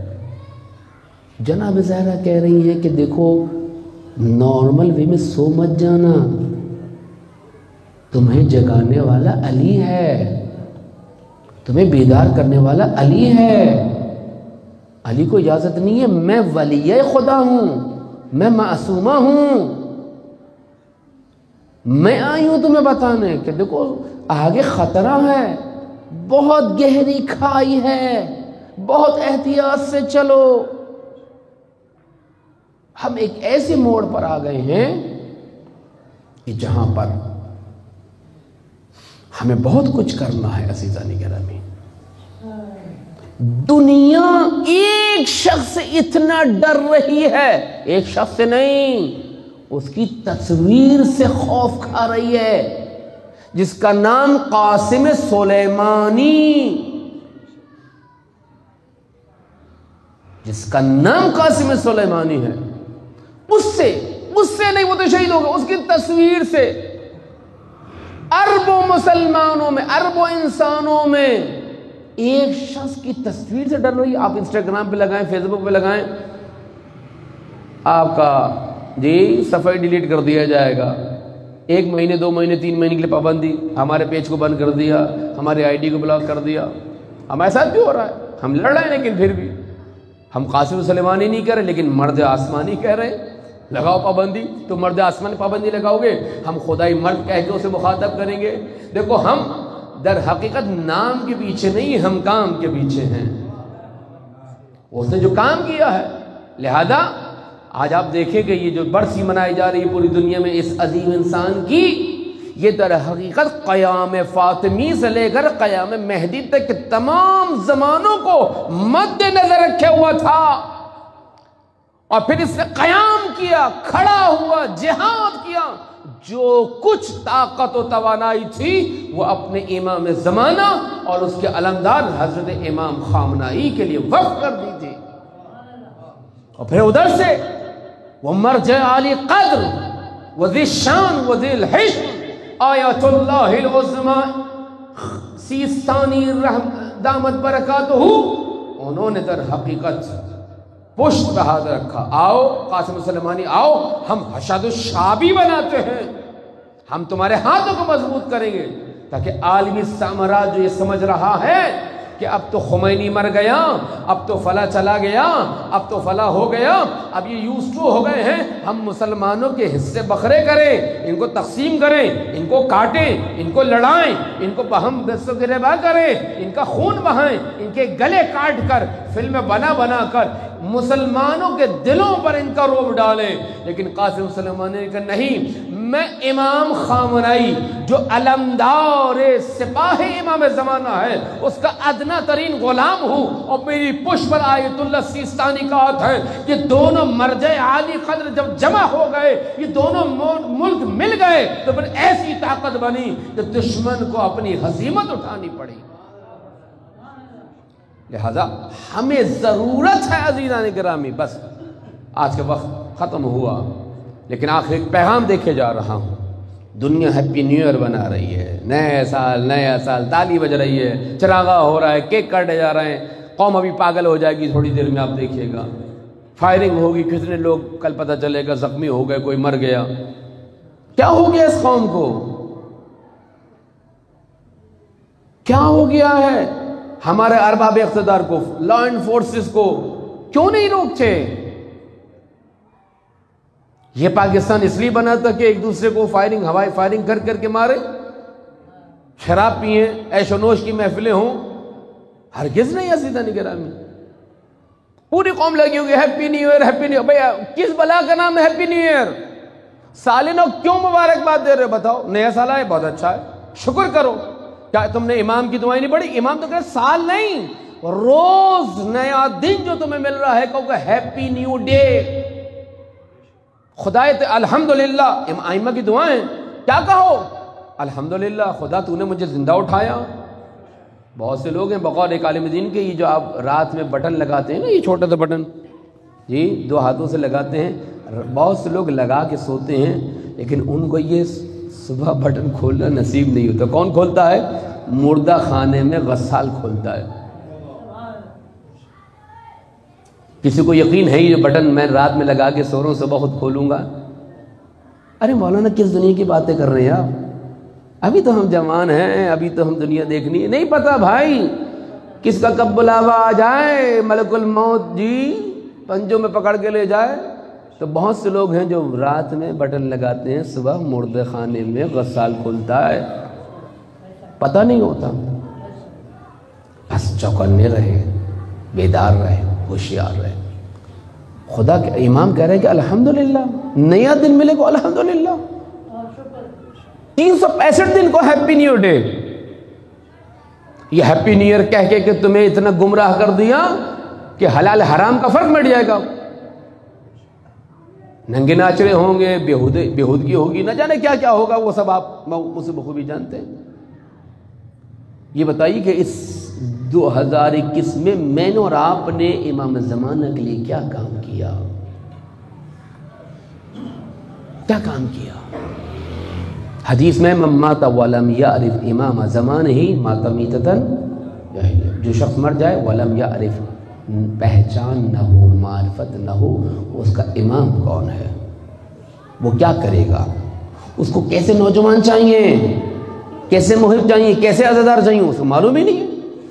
جناب زہرا کہہ رہی ہیں کہ دیکھو نارمل وے میں سو مت جانا، تمہیں جگانے والا علی ہے، تمہیں بیدار کرنے والا علی ہے. علی کو اجازت نہیں ہے، میں ولی خدا ہوں، میں معصومہ ہوں، میں آئی ہوں تمہیں بتانے کہ دیکھو آگے خطرہ ہے، بہت گہری کھائی ہے، بہت احتیاط سے چلو. ہم ایک ایسے موڑ پر آ گئے ہیں کہ جہاں پر ہمیں بہت کچھ کرنا ہے. عزیزان گرامی، دنیا ایک شخص سے اتنا ڈر رہی ہے، ایک شخص سے نہیں، اس کی تصویر سے خوف کھا رہی ہے جس کا نام قاسم سلیمانی، جس کا نام قاسم سلیمانی ہے. اس سے اس سے نہیں، وہ تو شہید ہوگا، اس کی تصویر سے اربوں مسلمانوں میں، اربوں انسانوں میں ایک شخص کی تصویر سے ڈر رہی ہے. آپ انسٹاگرام پہ لگائیں، فیس بک پہ لگائیں، آپ کا جی صفحہ ڈیلیٹ کر دیا جائے گا. ایک مہینے، دو مہینے، تین مہینے کے لیے پابندی، ہمارے پیج کو بند کر دیا، ہمارے آئی ڈی کو بلاک کر دیا. ہمارے ساتھ بھی ہو رہا ہے، ہم لڑ رہے ہیں لیکن پھر بھی ہم قاسم سلیمانی نہیں کہہ رہے لیکن مرد آسمانی کہہ رہے ہیں. لگاؤ پابندی، تو مرد آسمانی پابندی لگاؤ گے، ہم خدائی مرد کہہ کے اسے مخاطب کریں گے. دیکھو ہم در حقیقت نام کے پیچھے نہیں، ہم کام کے پیچھے ہیں. اس نے جو کام کیا ہے، لہذا آج آپ دیکھیں کہ یہ جو برسی منائی جا رہی ہے پوری دنیا میں اس عظیم انسان کی، یہ در حقیقت قیام فاطمی سے لے کر قیام مہدی تک تمام زمانوں کو مد نظر رکھے ہوا تھا. اور پھر اس نے قیام کیا، کھڑا ہوا، جہاد کیا. جو کچھ طاقت و توانائی تھی وہ اپنے امام زمانہ اور اس کے علمدار حضرت امام خامنائی کے لیے وقف کر دی تھی. اور پھر ادھر سے وہ مرجع عالی قدر وذی الشان وذی الحشم آیت اللہ العظمی سیستانی دامت برکاتہ، انہوں نے در حقیقت پشت پہ ہاتھ رکھا. آؤ قاسم سلیمانی، آؤ ہم حشد الشعبی بناتے ہیں، ہم تمہارے ہاتھوں کو مضبوط کریں گے، تاکہ عالمی سامراج جو یہ سمجھ رہا ہے کہ اب تو خمینی مر گیا، اب تو فلاں چلا گیا، اب تو فلاں ہو گیا، اب یہ یوز ٹو ہو گئے ہیں، ہم مسلمانوں کے حصے بکھرے کریں، ان کو تقسیم کریں، ان کو کاٹیں، ان کو لڑائیں، ان کو بہم دست و گریباں کریں، ان کا خون بہائیں، ان کے گلے کاٹ کر فلمیں بنا بنا کر مسلمانوں کے دلوں پر ان کا روب ڈالیں. لیکن قاسم سلیمانی نے کہا نہیں، میں امام خامنائی جو علمدار سپاہ امام زمانہ ہے اس کا ادنا ترین غلام ہوں، اور میری پشت پر آیت اللہ سیستانی کا ہاتھ ہے. یہ دونوں مرجع عالی قدر جب جمع ہو گئے، یہ دونوں ملک مل گئے، تو پھر ایسی طاقت بنی کہ دشمن کو اپنی ہزیمت اٹھانی پڑی. لہذا ہمیں ضرورت ہے عزیزان گرامی، بس آج کا وقت ختم ہوا، لیکن آخر ایک پیغام دیکھے جا رہا ہوں. دنیا ہیپی نیو ایئر بنا رہی ہے، نئے سال نیا سال، تالی بج رہی ہے، چراغا ہو رہا ہے، کیک کاٹے جا رہے ہیں. قوم ابھی پاگل ہو جائے گی تھوڑی دیر میں، آپ دیکھیے گا فائرنگ ہوگی، کتنے لوگ کل پتہ چلے گا زخمی ہو گئے، کوئی مر گیا. کیا ہو گیا اس قوم کو؟ کیا ہو گیا ہے؟ ہمارے ارباب اقتدار کو، لا اینڈ فورسز کو کیوں نہیں روکتے؟ یہ پاکستان اس لیے بنا تھا کہ ایک دوسرے کو فائرنگ، ہوائی فائرنگ کر کر کے مارے، شراب پیئیں، عیش و نوش کی محفلیں ہوں؟ ہرگز نہیں عزیزان گرامی. پوری قوم لگی ہوگی happy new year happy new year. بھائی کس بلا کا نام ہے ہیپی نیو ایئر؟ سال نو کیوں مبارکباد دے رہے ہو؟ بتاؤ. نیا سال آئے بہت اچھا ہے, شکر کرو. کیا تم نے امام کی دعائیں نہیں پڑھی؟ امام تو کہے سال نہیں, روز نیا دن جو تمہیں مل رہا ہے کہو کہ ہیپی نیو ڈے. خدا الحمدللہ ائمہ کی دعائیں کیا کہو؟ الحمدللہ خدا تو نے مجھے زندہ اٹھایا. بہت سے لوگ ہیں بقول ایک عالم دین کے, یہ جو آپ رات میں بٹن لگاتے ہیں نا, یہ چھوٹا سا بٹن جی دو ہاتھوں سے لگاتے ہیں, بہت سے لوگ لگا کے سوتے ہیں, لیکن ان کو یہ صبح بٹن کھولنا نصیب نہیں ہوتا. کون کھولتا ہے؟ مردہ خانے میں غسال کھولتا ہے. کسی کو یقین ہے یہ بٹن میں رات میں لگا کے سو رہا ہوں, صبح خود کھولوں گا؟ ارے مولانا کس دنیا کی باتیں کر رہے ہیں آپ؟ ابھی تو ہم جوان ہیں, ابھی تو ہم دنیا دیکھنی ہے. نہیں پتا بھائی کس کا کب بلاوا آ جائے, ملک الموت جی پنجوں میں پکڑ کے لے جائے. تو بہت سے لوگ ہیں جو رات میں بٹن لگاتے ہیں, صبح مردہ خانے میں غسال کھلتا ہے, پتہ نہیں ہوتا. بس چوکنے رہے, بیدار رہے, ہوشیار رہے. خدا کے امام کہہ رہے ہیں کہ الحمدللہ نیا دن ملے کو الحمدللہ. تین سو پینسٹھ دن کو ہیپی نیو ڈے. یہ ہیپی نیو ایئر کہہ کے کہ تمہیں اتنا گمراہ کر دیا کہ حلال حرام کا فرق مٹ جائے گا. ننگے ناچرے ہوں گے, بےہودے بےہودگی ہوگی, نہ جانے کیا کیا ہوگا, وہ سب آپ مجھ سے بخوبی جانتے ہیں. یہ بتائیے کہ اس دو ہزار اکیس میں میں نے اور آپ نے امام زمانہ کے لیے کیا کام کیا؟ کیا کام کیا؟ حدیث میں من مات ولم یعرف امام زمانہ مات میتۃ جاہلیہ, جو شخص مر جائے ولم یعرف, پہچان نہ ہو, معرفت نہ ہو اس کا امام کون ہے, وہ کیا کرے گا, اس کو کیسے نوجوان چاہیے, کیسے محب چاہیے, کیسے عزادار چاہیے, اس کو معلوم ہی نہیں ہے.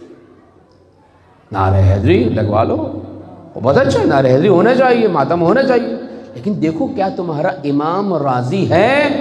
نعرہ حیدری لگوا لو, وہ بہت اچھا ہے, نعرہ حیدری ہونا چاہیے, ماتم ہونا چاہیے, لیکن دیکھو کیا تمہارا امام راضی ہے؟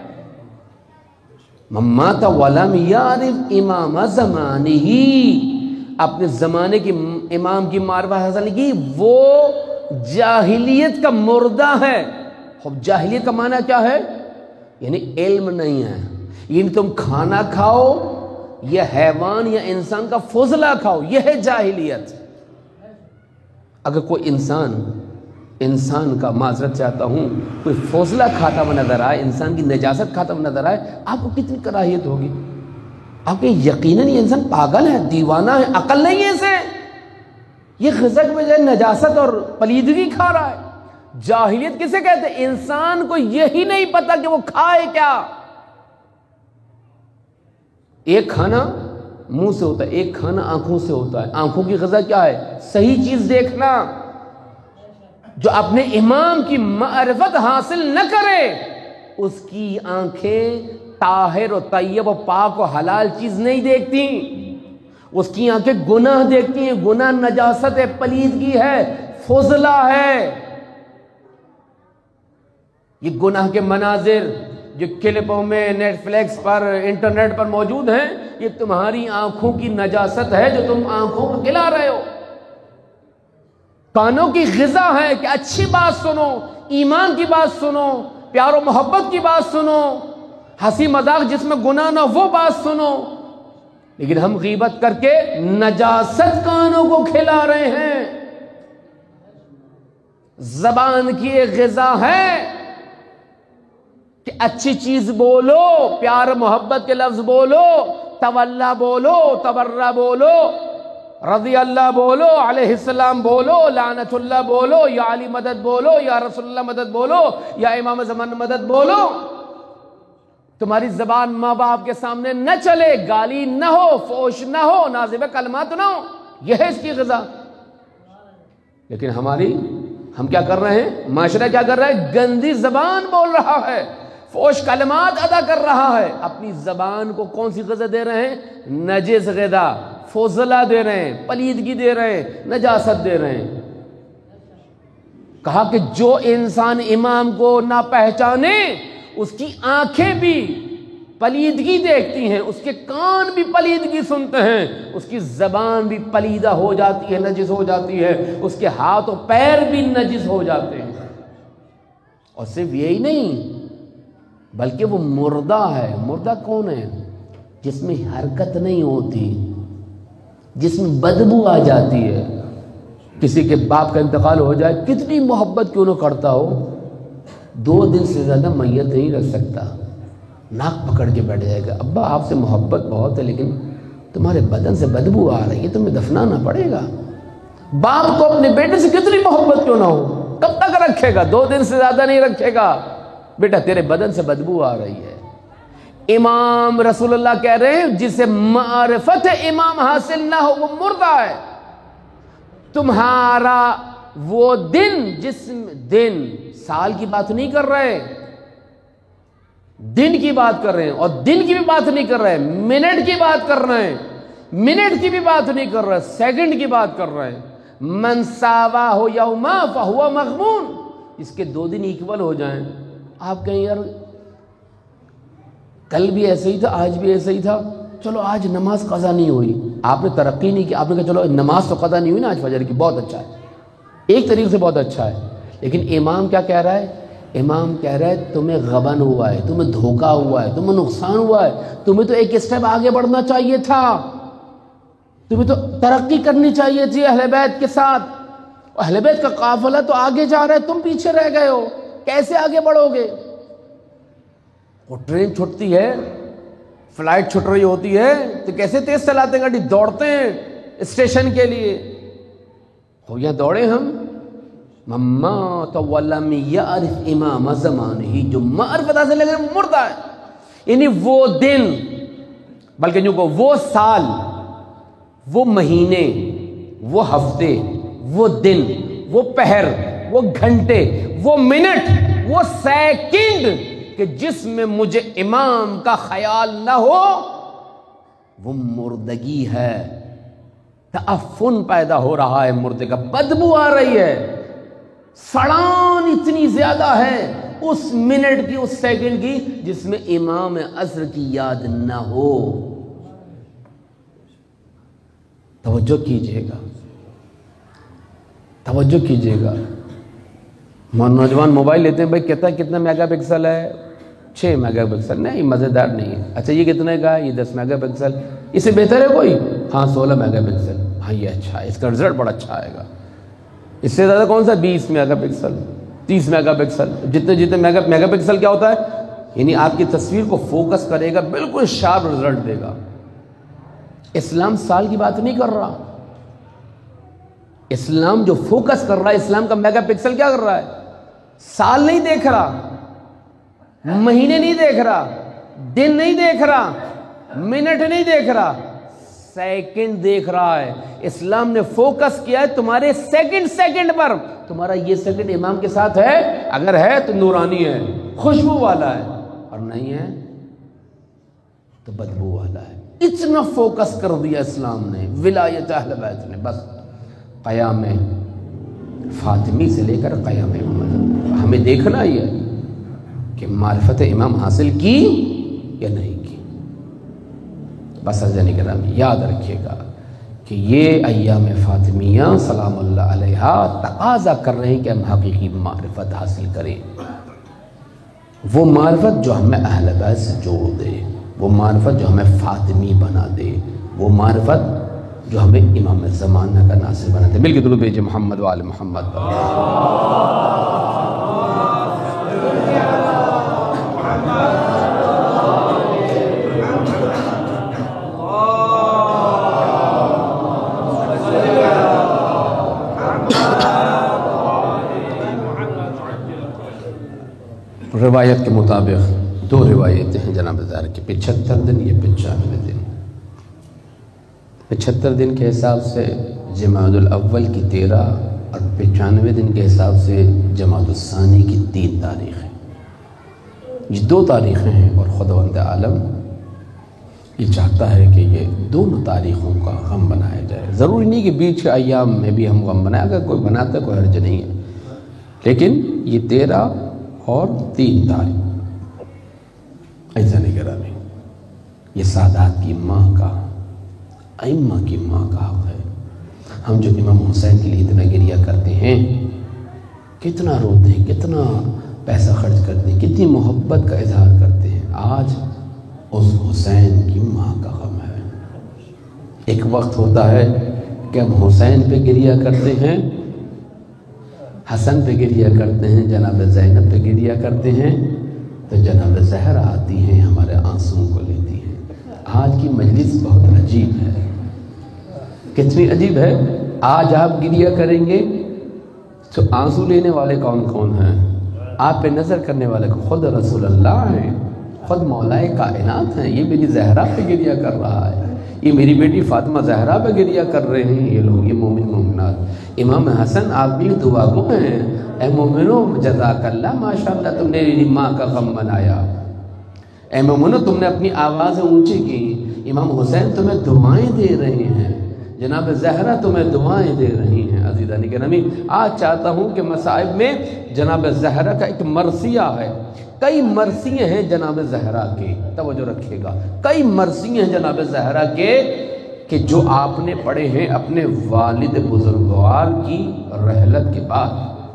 من مات ولم یعرف امام زمانہ, اپنے زمانے کی امام کی معرفت حاصل کی, وہ جاہلیت کا مردہ ہے. خب جاہلیت کا معنی کیا ہے؟ یعنی علم نہیں ہے, یعنی تم کھانا کھاؤ یا حیوان یا انسان کا فضلہ کھاؤ, یہ ہے جاہلیت. اگر کوئی انسان انسان کا معذرت چاہتا ہوں کوئی فضلہ کھاتا ہوا نظر آئے, انسان کی نجاست کھاتا ہوا نظر آئے, آپ کو کتنی کراہیت ہوگی؟ آپ کے یقیناً یہ انسان پاگل ہے, دیوانہ ہے, عقل نہیں ہے اسے. یہ غذا کے بجائے نجاست اور پلیدگی کھا رہا ہے. جاہلیت کسے کہتے ہیں؟ انسان کو یہی نہیں پتا کہ وہ کھائے کیا. ایک کھانا منہ سے ہوتا ہے, ایک کھانا آنکھوں سے ہوتا ہے. آنکھوں کی غذا کیا ہے؟ صحیح چیز دیکھنا. جو اپنے امام کی معرفت حاصل نہ کرے اس کی آنکھیں طاہر و طیب و پاک و حلال چیز نہیں دیکھتی, اس کی آنکھیں گناہ دیکھتی ہیں. گناہ نجاست ہے, پلیدگی ہے, فضلہ ہے. یہ گناہ کے مناظر جو کلپوں میں نیٹ فلیکس پر انٹرنیٹ پر موجود ہیں, یہ تمہاری آنکھوں کی نجاست ہے جو تم آنکھوں کو کھلا رہے ہو. کانوں کی غذا ہے کہ اچھی بات سنو, ایمان کی بات سنو, پیار و محبت کی بات سنو, ہنسی مذاق جس میں گناہ نہ وہ بات سنو. لیکن ہم غیبت کر کے نجاست کانوں کو کھلا رہے ہیں. زبان کی ایک غذا ہے کہ اچھی چیز بولو, پیار محبت کے لفظ بولو, تولا بولو, تبرہ بولو, رضی اللہ بولو, علیہ السلام بولو, لعنت اللہ بولو, یا علی مدد بولو, یا رسول اللہ مدد بولو, یا امام زمان مدد بولو. تمہاری زبان ماں باپ کے سامنے نہ چلے, گالی نہ ہو, فوش نہ ہو, نازب کلمات نہ ہو, یہ ہے اس کی غذا. لیکن ہماری ہم کیا کر رہے ہیں؟ معاشرہ کیا کر رہا ہے؟ گندی زبان بول رہا ہے, فوش کلمات ادا کر رہا ہے. اپنی زبان کو کون سی غذا دے رہے ہیں؟ نجس غذا, فضلہ دے رہے ہیں, پلیدگی دے رہے ہیں, نجاست دے رہے ہیں. کہا کہ جو انسان امام کو نہ پہچانے اس کی آنکھیں بھی پلیدگی دیکھتی ہیں، اس کے کان بھی پلیدگی سنتے ہیں، اس کی زبان بھی پلیدہ ہو جاتی ہے، نجس ہو جاتی ہے، اس کے ہاتھ و پیر بھی نجس ہو جاتے ہیں۔ اور صرف یہی نہیں بلکہ وہ مردہ ہے۔ مردہ کون ہے؟ جس میں حرکت نہیں ہوتی، جس میں بدبو آ جاتی ہے۔ کسی کے باپ کا انتقال ہو جائے، کتنی محبت کیوں نہ کرتا ہو، دو دن سے زیادہ میت نہیں رکھ سکتا، ناک پکڑ کے بیٹھ جائے گا، ابا آپ سے محبت بہت ہے لیکن تمہارے بدن سے بدبو آ رہی ہے، تمہیں دفنانا پڑے گا۔ باپ کو اپنے بیٹے سے کتنی محبت کیوں نہ ہو، کب تک رکھے گا؟ دو دن سے زیادہ نہیں رکھے گا، بیٹا تیرے بدن سے بدبو آ رہی ہے۔ امام رسول اللہ کہہ رہے ہیں جسے معرفت امام حاصل نہ ہو وہ مردہ ہے۔ تمہارا وہ دن، جسم دن، سال کی بات نہیں کر رہے، دن کی بات کر رہے ہیں، اور دن کی بھی بات نہیں کر رہے، منٹ کی بات کر رہے ہیں، منٹ کی بھی بات نہیں کر رہے، سیکنڈ کی بات کر رہے ہیں۔ من ساوا ہو یوما فہو مغبون، اس کے دو دن ایکول ہو جائیں۔ آپ کہیں یار کل بھی ایسے ہی تھا، آج بھی ایسے ہی تھا، چلو آج نماز قضا نہیں ہوئی، آپ نے ترقی نہیں کی، آپ نے کہا چلو نماز تو قضا نہیں ہوئی نا آج فجر کی، بہت اچھا ہے، ایک طریقے سے بہت اچھا ہے۔ لیکن امام کیا کہہ رہا ہے؟ امام کہہ رہا ہے تمہیں غبن ہوا ہے، تمہیں دھوکہ ہوا ہے، تمہیں نقصان ہوا ہے، تمہیں تو ایک اسٹیپ آگے بڑھنا چاہیے تھا، تمہیں تو ترقی کرنی چاہیے تھی اہل بیت کے ساتھ، اہل بیت کا قافلہ تو آگے جا رہا ہے، تم پیچھے رہ گئے ہو، کیسے آگے بڑھو گے؟ وہ ٹرین چھٹتی ہے، فلائٹ چھٹ رہی ہوتی ہے تو کیسے تیز چلاتے ہیں گاڑی، دوڑتے ہیں اسٹیشن کے لیے، ہو یا دوڑے ہم مما ولم یعرف امام زمان ہی، جو معرفت حاصل لگے مردہ ہے۔ یعنی وہ دن، بلکہ جو کو وہ سال، وہ مہینے، وہ ہفتے، وہ دن، وہ پہر، وہ گھنٹے، وہ منٹ، وہ سیکنڈ کہ جس میں مجھے امام کا خیال نہ ہو، وہ مردگی ہے، تعفن پیدا ہو رہا ہے، مردے کا بدبو آ رہی ہے، سڑان اتنی زیادہ ہے اس منٹ کی، اس سیکنڈ کی جس میں امام عصر کی یاد نہ ہو۔ توجہ کیجئے گا، توجہ کیجئے گا۔ نوجوان موبائل لیتے ہیں، بھائی کہتا ہے کتنا میگا پکسل ہے؟ چھ میگا پکسل۔ نہیں مزیدار نہیں ہے۔ اچھا یہ کتنے کا ہے؟ یہ دس میگا پکسل۔ اس سے بہتر ہے کوئی؟ ہاں سولہ میگا پکسل۔ ہاں یہ اچھا ہے، اس کا رزلٹ بڑا اچھا آئے گا۔ اس سے زیادہ کون سا؟ بیس میگا پکسل، تیس میگا پکسل۔ جتنے جتنے میگا میگا پکسل کیا ہوتا ہے؟ یعنی آپ کی تصویر کو فوکس کرے گا، بالکل شارپ رزلٹ دے گا۔ اسلام سال کی بات نہیں کر رہا، اسلام جو فوکس کر رہا ہے، اسلام کا میگا پکسل کیا کر رہا ہے؟ سال نہیں دیکھ رہا، مہینے نہیں دیکھ رہا، دن نہیں دیکھ رہا، منٹ نہیں دیکھ رہا، سیکنڈ دیکھ رہا ہے۔ اسلام نے فوکس کیا ہے تمہارے سیکنڈ سیکنڈ پر۔ تمہارا یہ سیکنڈ امام کے ساتھ ہے؟ اگر ہے تو نورانی ہے، خوشبو والا ہے، اور نہیں ہے تو بدبو والا ہے۔ اتنا فوکس کر دیا اسلام نے، ولایت اہل بیت نے، بس قیام فاطمی سے لے کر قیام محمد۔ ہمیں دیکھنا ہی ہے کہ معرفت امام حاصل کی یا نہیں کی۔ بس عزیزان کرام یاد رکھیے گا کہ یہ ایام فاطمیہ سلام اللہ علیہا تقاضا کر رہے ہیں کہ ہم حقیقی معرفت حاصل کریں، وہ معرفت جو ہمیں اہل بیت سے جوڑ دے، وہ معرفت جو ہمیں فاطمی بنا دے، وہ معرفت جو ہمیں امام زمانہ کا ناصر بنا دے۔ مل کے درود بھیجئے محمد وآل محمد۔ روایت کے مطابق دو روایتیں ہیں جناب ظاہر کی، پچہتر دن یہ پچانوے دن۔ پچہتر دن کے حساب سے جمادی الاول کی تیرہ اور پچانوے دن کے حساب سے جمادی الثانی کی تین تاریخیں، یہ دو تاریخیں ہیں، اور خداوند عالم یہ چاہتا ہے کہ یہ دونوں تاریخوں کا غم بنایا جائے۔ ضروری نہیں کہ بیچ کے ایام میں بھی ہم غم بنائیں، اگر کوئی بناتا ہے کوئی حرج نہیں ہے، لیکن یہ تیرہ اور تین تاریخ ایسا نہیں کرا بھی۔ یہ سادات کی ماں کا، ائمہ کی ماں کا حق ہے۔ ہم جو امام حسین کے لیے اتنا گریہ کرتے ہیں، کتنا روتے ہیں، کتنا پیسہ خرچ کرتے ہیں، کتنی محبت کا اظہار کرتے ہیں، آج اس حسین کی ماں کا غم ہے۔ ایک وقت ہوتا ہے کہ ہم حسین پہ گریہ کرتے ہیں، حسن پہ گریہ کرتے ہیں، جناب زینب پہ گریہ کرتے ہیں، تو جناب زہرا آتی ہیں، ہمارے آنسوں کو لیتی ہیں۔ آج کی مجلس بہت عجیب ہے۔ کتنی عجیب ہے؟ آج آپ گریہ کریں گے تو آنسو لینے والے کون کون ہیں؟ آپ پہ نظر کرنے والے خود رسول اللہ ہیں، خود مولا کائنات ہیں۔ یہ میری زہرا پہ گریہ کر رہا ہے، یہ میری بیٹی فاطمہ زہرا پہ گریہ کر رہے ہیں یہ لوگ، یہ مومن مومنات۔ امام حسن آپ بھی دعا گو ہیں، اے مومنوں جزاک اللہ، ماشاءاللہ تم نے میری ماں کا غم منایا، اے مومنوں تم نے اپنی آوازیں اونچی کی، امام حسین تمہیں دعائیں دے رہے ہیں، جناب زہرا تمہیں دعائیں دے رہی ہیں۔ عزیزان گرامی، آج چاہتا ہوں کہ مصائب میں جناب زہرا کا ایک مرثیہ ہے، کئی مرثیے ہیں جناب زہرا کے، توجہ رکھیے گا، کئی مرثیے ہیں جناب زہرا کے کہ جو آپ نے پڑھے ہیں اپنے والد بزرگوار کی رحلت کے بعد۔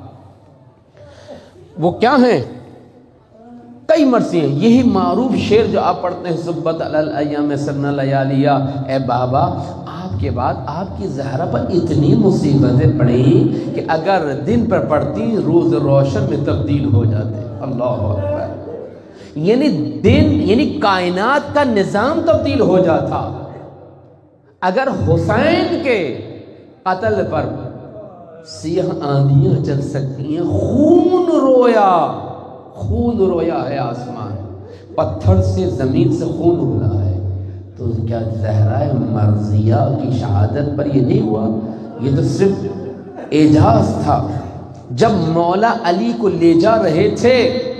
وہ کیا ہیں؟ کئی مرثیے ہیں۔ یہی معروف شعر جو آپ پڑھتے ہیں، صبت علی الایام سرنا لیالیہ، اے بابا آپ کے بعد آپ کی زہرا پر اتنی مصیبتیں پڑیں کہ اگر دن پر پڑھتی روز روشن میں تبدیل ہو جاتے۔ اللہ اکبر، یعنی دن یعنی کائنات کا نظام تبدیل ہو جاتا اگر حسین کے قتل پر سیاہ آندیاں چل سکتی ہیں، خون رویا، خون رویا ہے آسمان، پتھر سے زمین سے خون ہوا ہے، تو کیا زہرا مرضیہ کی شہادت پر یہ نہیں ہوا؟ یہ تو صرف اعجاز تھا۔ جب مولا علی کو لے جا رہے تھے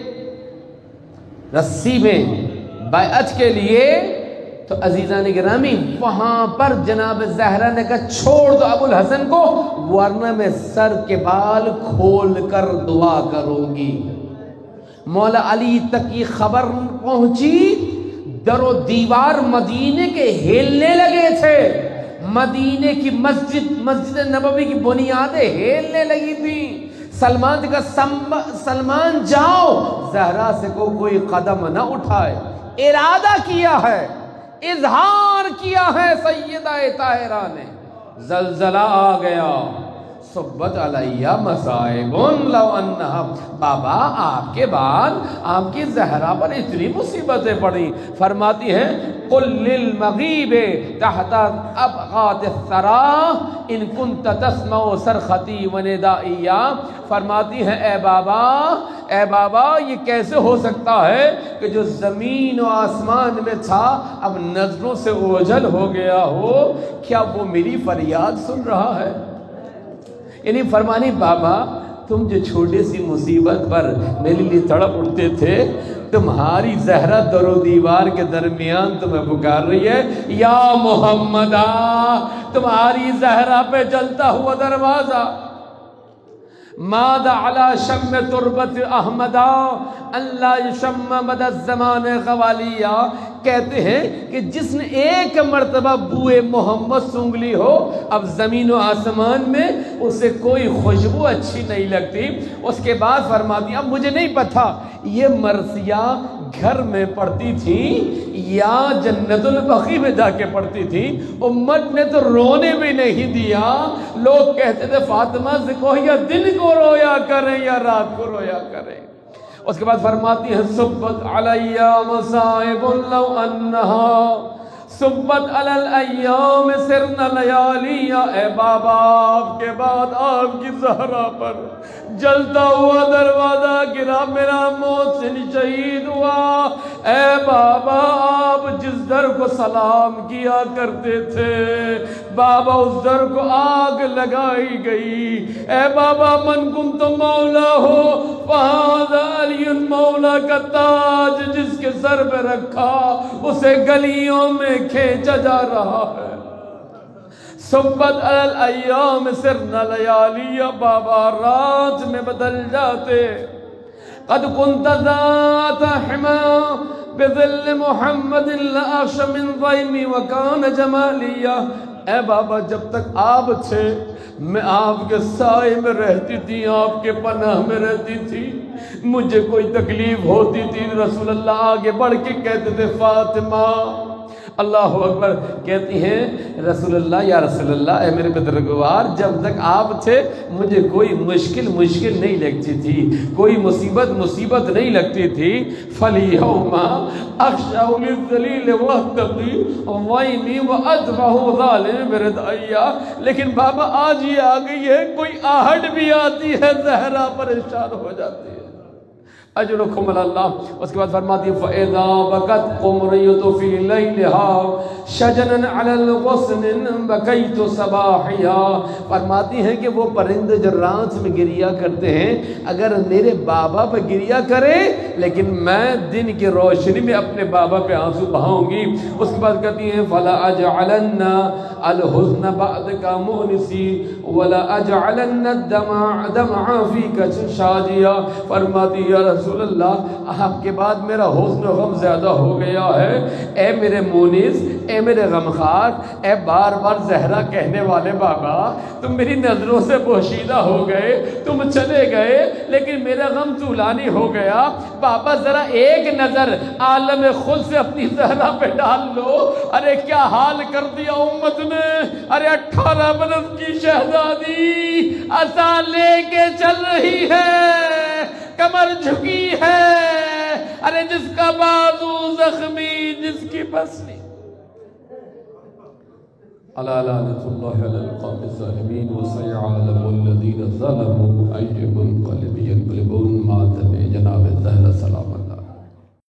رسی میں بیعت کے لیے، تو عزیزان گرامی وہاں پر جناب زہرا نے کہا چھوڑ دو ابو الحسن کو، ورنہ میں سر کے بال کھول کر دعا کروں گی۔ مولا علی تک یہ خبر پہنچی، در و دیوار مدینے کے ہلنے لگے تھے، مدینے کی مسجد مسجد نبوی کی بنیادیں ہلنے لگی تھیں۔ سلمان کا سلمان جاؤ، زہرا سے کو کوئی قدم نہ اٹھائے، ارادہ کیا ہے، اظہار کیا ہے سیدہ طاہرہ نے۔ زلزلہ آ گیا، صبت علیہ مصائب لو انہا، بابا آپ کے بعد آپ کی زہرا پر اتنی مصیبتیں پڑیں، فرماتی ہیں قل للمغیب تحت ابغات الثری ان کنت تسمع صرختی وندائی، فرماتی ہیں اے بابا اے بابا یہ کیسے ہو سکتا ہے کہ جو زمین و آسمان میں تھا اب نظروں سے اوجھل ہو گیا ہو، کیا وہ میری فریاد سن رہا ہے؟ یعنی فرمانی بابا تم جو چھوٹی سی مصیبت پر میرے لیے تڑپ اٹھتے تھے، تمہاری زہرا در و دیوار کے درمیان تمہیں پکار رہی ہے، یا محمدہ، تمہاری زہرا پہ جلتا ہوا دروازہ، ماذا علی شم تربت احمدہ اللہ یشم مد الزمان غوالیہ، کہتے ہیں کہ جس نے ایک مرتبہ بوئے محمد سونگھ لی ہو، اب زمین و آسمان میں اسے کوئی خوشبو اچھی نہیں لگتی۔ اس کے بعد فرماتی اب مجھے نہیں پتا یہ مرثیہ گھر میں پڑھتی تھی یا جنت البقیع میں جا کے پڑھتی تھی، امت نے تو رونے بھی نہیں دیا، لوگ کہتے تھے فاطمہ سے کہو یا دن کو رویا کریں یا رات کو رویا کریں۔ اس کے بعد فرماتی ہے صبت علیہ مصائب لو انہا صبت علی الایام سرنا لیالیہ، اے بابا آپ کے بعد آپ کی زہرا پر جلتا ہوا دروازہ گرا، میرا موت سے شہید ہوا۔ اے بابا آپ جس در کو سلام کیا کرتے تھے بابا اس در کو آگ لگائی گئی۔ اے بابا من کنت مولا ہو فہذا علی مولا کا تاج جس کے سر پہ رکھا اسے گلیوں میں کھینچا جا رہا ہے۔ صبت علی الایام سرنا لیالیہ، بابا رات میں بدل جاتے، قد كنت ذات حما بظل محمد لأخش من ضيمی وكان جمالیا. اے بابا جب تک آپ تھے میں آپ کے سائے میں رہتی تھی، آپ کے پناہ میں رہتی تھی. مجھے کوئی تکلیف ہوتی تھی رسول اللہ آگے بڑھ کے کہتے تھے فاطمہ. اللہ اکبر. کہتی ہیں رسول اللہ یا رسول اللہ اے میرے بزرگوار جب تک آپ تھے مجھے کوئی مشکل مشکل نہیں لگتی تھی، کوئی مصیبت مصیبت نہیں لگتی تھی. فَالْيَوْمَ أَخْشَعُ لِلذَّلِيلِ وَأَتَّقِي وَعِنِي وَأَدْفَعُ ظَالِمِ بِرِضَائِيَّ. لیکن بابا آج یہ آ گئی ہے کوئی آہٹ بھی آتی ہے زہرا پریشان ہو جاتی ہے. اجرکم اللہ. اس کے بعد فرماتی ہے فَإِذَا بَكَتْ قُمْرِيَّةُ فِي لَيْلِهَا شَجَنًا عَلَى الْغُصْنٍ بَكَيْتُ صَبَاحِهَا. فرماتی ہیں کہ وہ پرندے جو رات میں گریا کرتے ہیں اگر میرے بابا پہ گریا کرے لیکن میں دن کی روشنی میں اپنے بابا پہ آنسو بہاؤں گی. اس کے بعد کہتی ہیں فَلَا أَجْعَلَنَّ الْحُزْنَ بَعْدَكَ مُؤْنِسِي وَلَا أَجْعَلَنَّ الدَّمْعَ فِيكَ شَاجِيًا. فرماتی ہے رسول اللہ آپ کے بعد میرا حزن و غم زیادہ ہو گیا ہے. اے میرے مونس، اے میرے غمخوار، اے بار بار زہرا کہنے والے بابا تم میری نظروں سے پوشیدہ ہو گئے، تم چلے گئے لیکن میرا غم طولانی ہو گیا. بابا ذرا ایک نظر عالم خود سے اپنی زہرا پہ ڈال لو. ارے کیا حال کر دیا امت نے. ارے اٹھارہ برس کی شہزادی عصا لے کے چل رہی ہے، کمر جھکی ہے. ارے جس کا بازو زخمی، جس کی پسلی. الا لعنۃ اللہ علی القوم الظالمین وسيعلم الذین ظلموا ای منقلب ینقلبون. ماتم جناب الزہرا سلام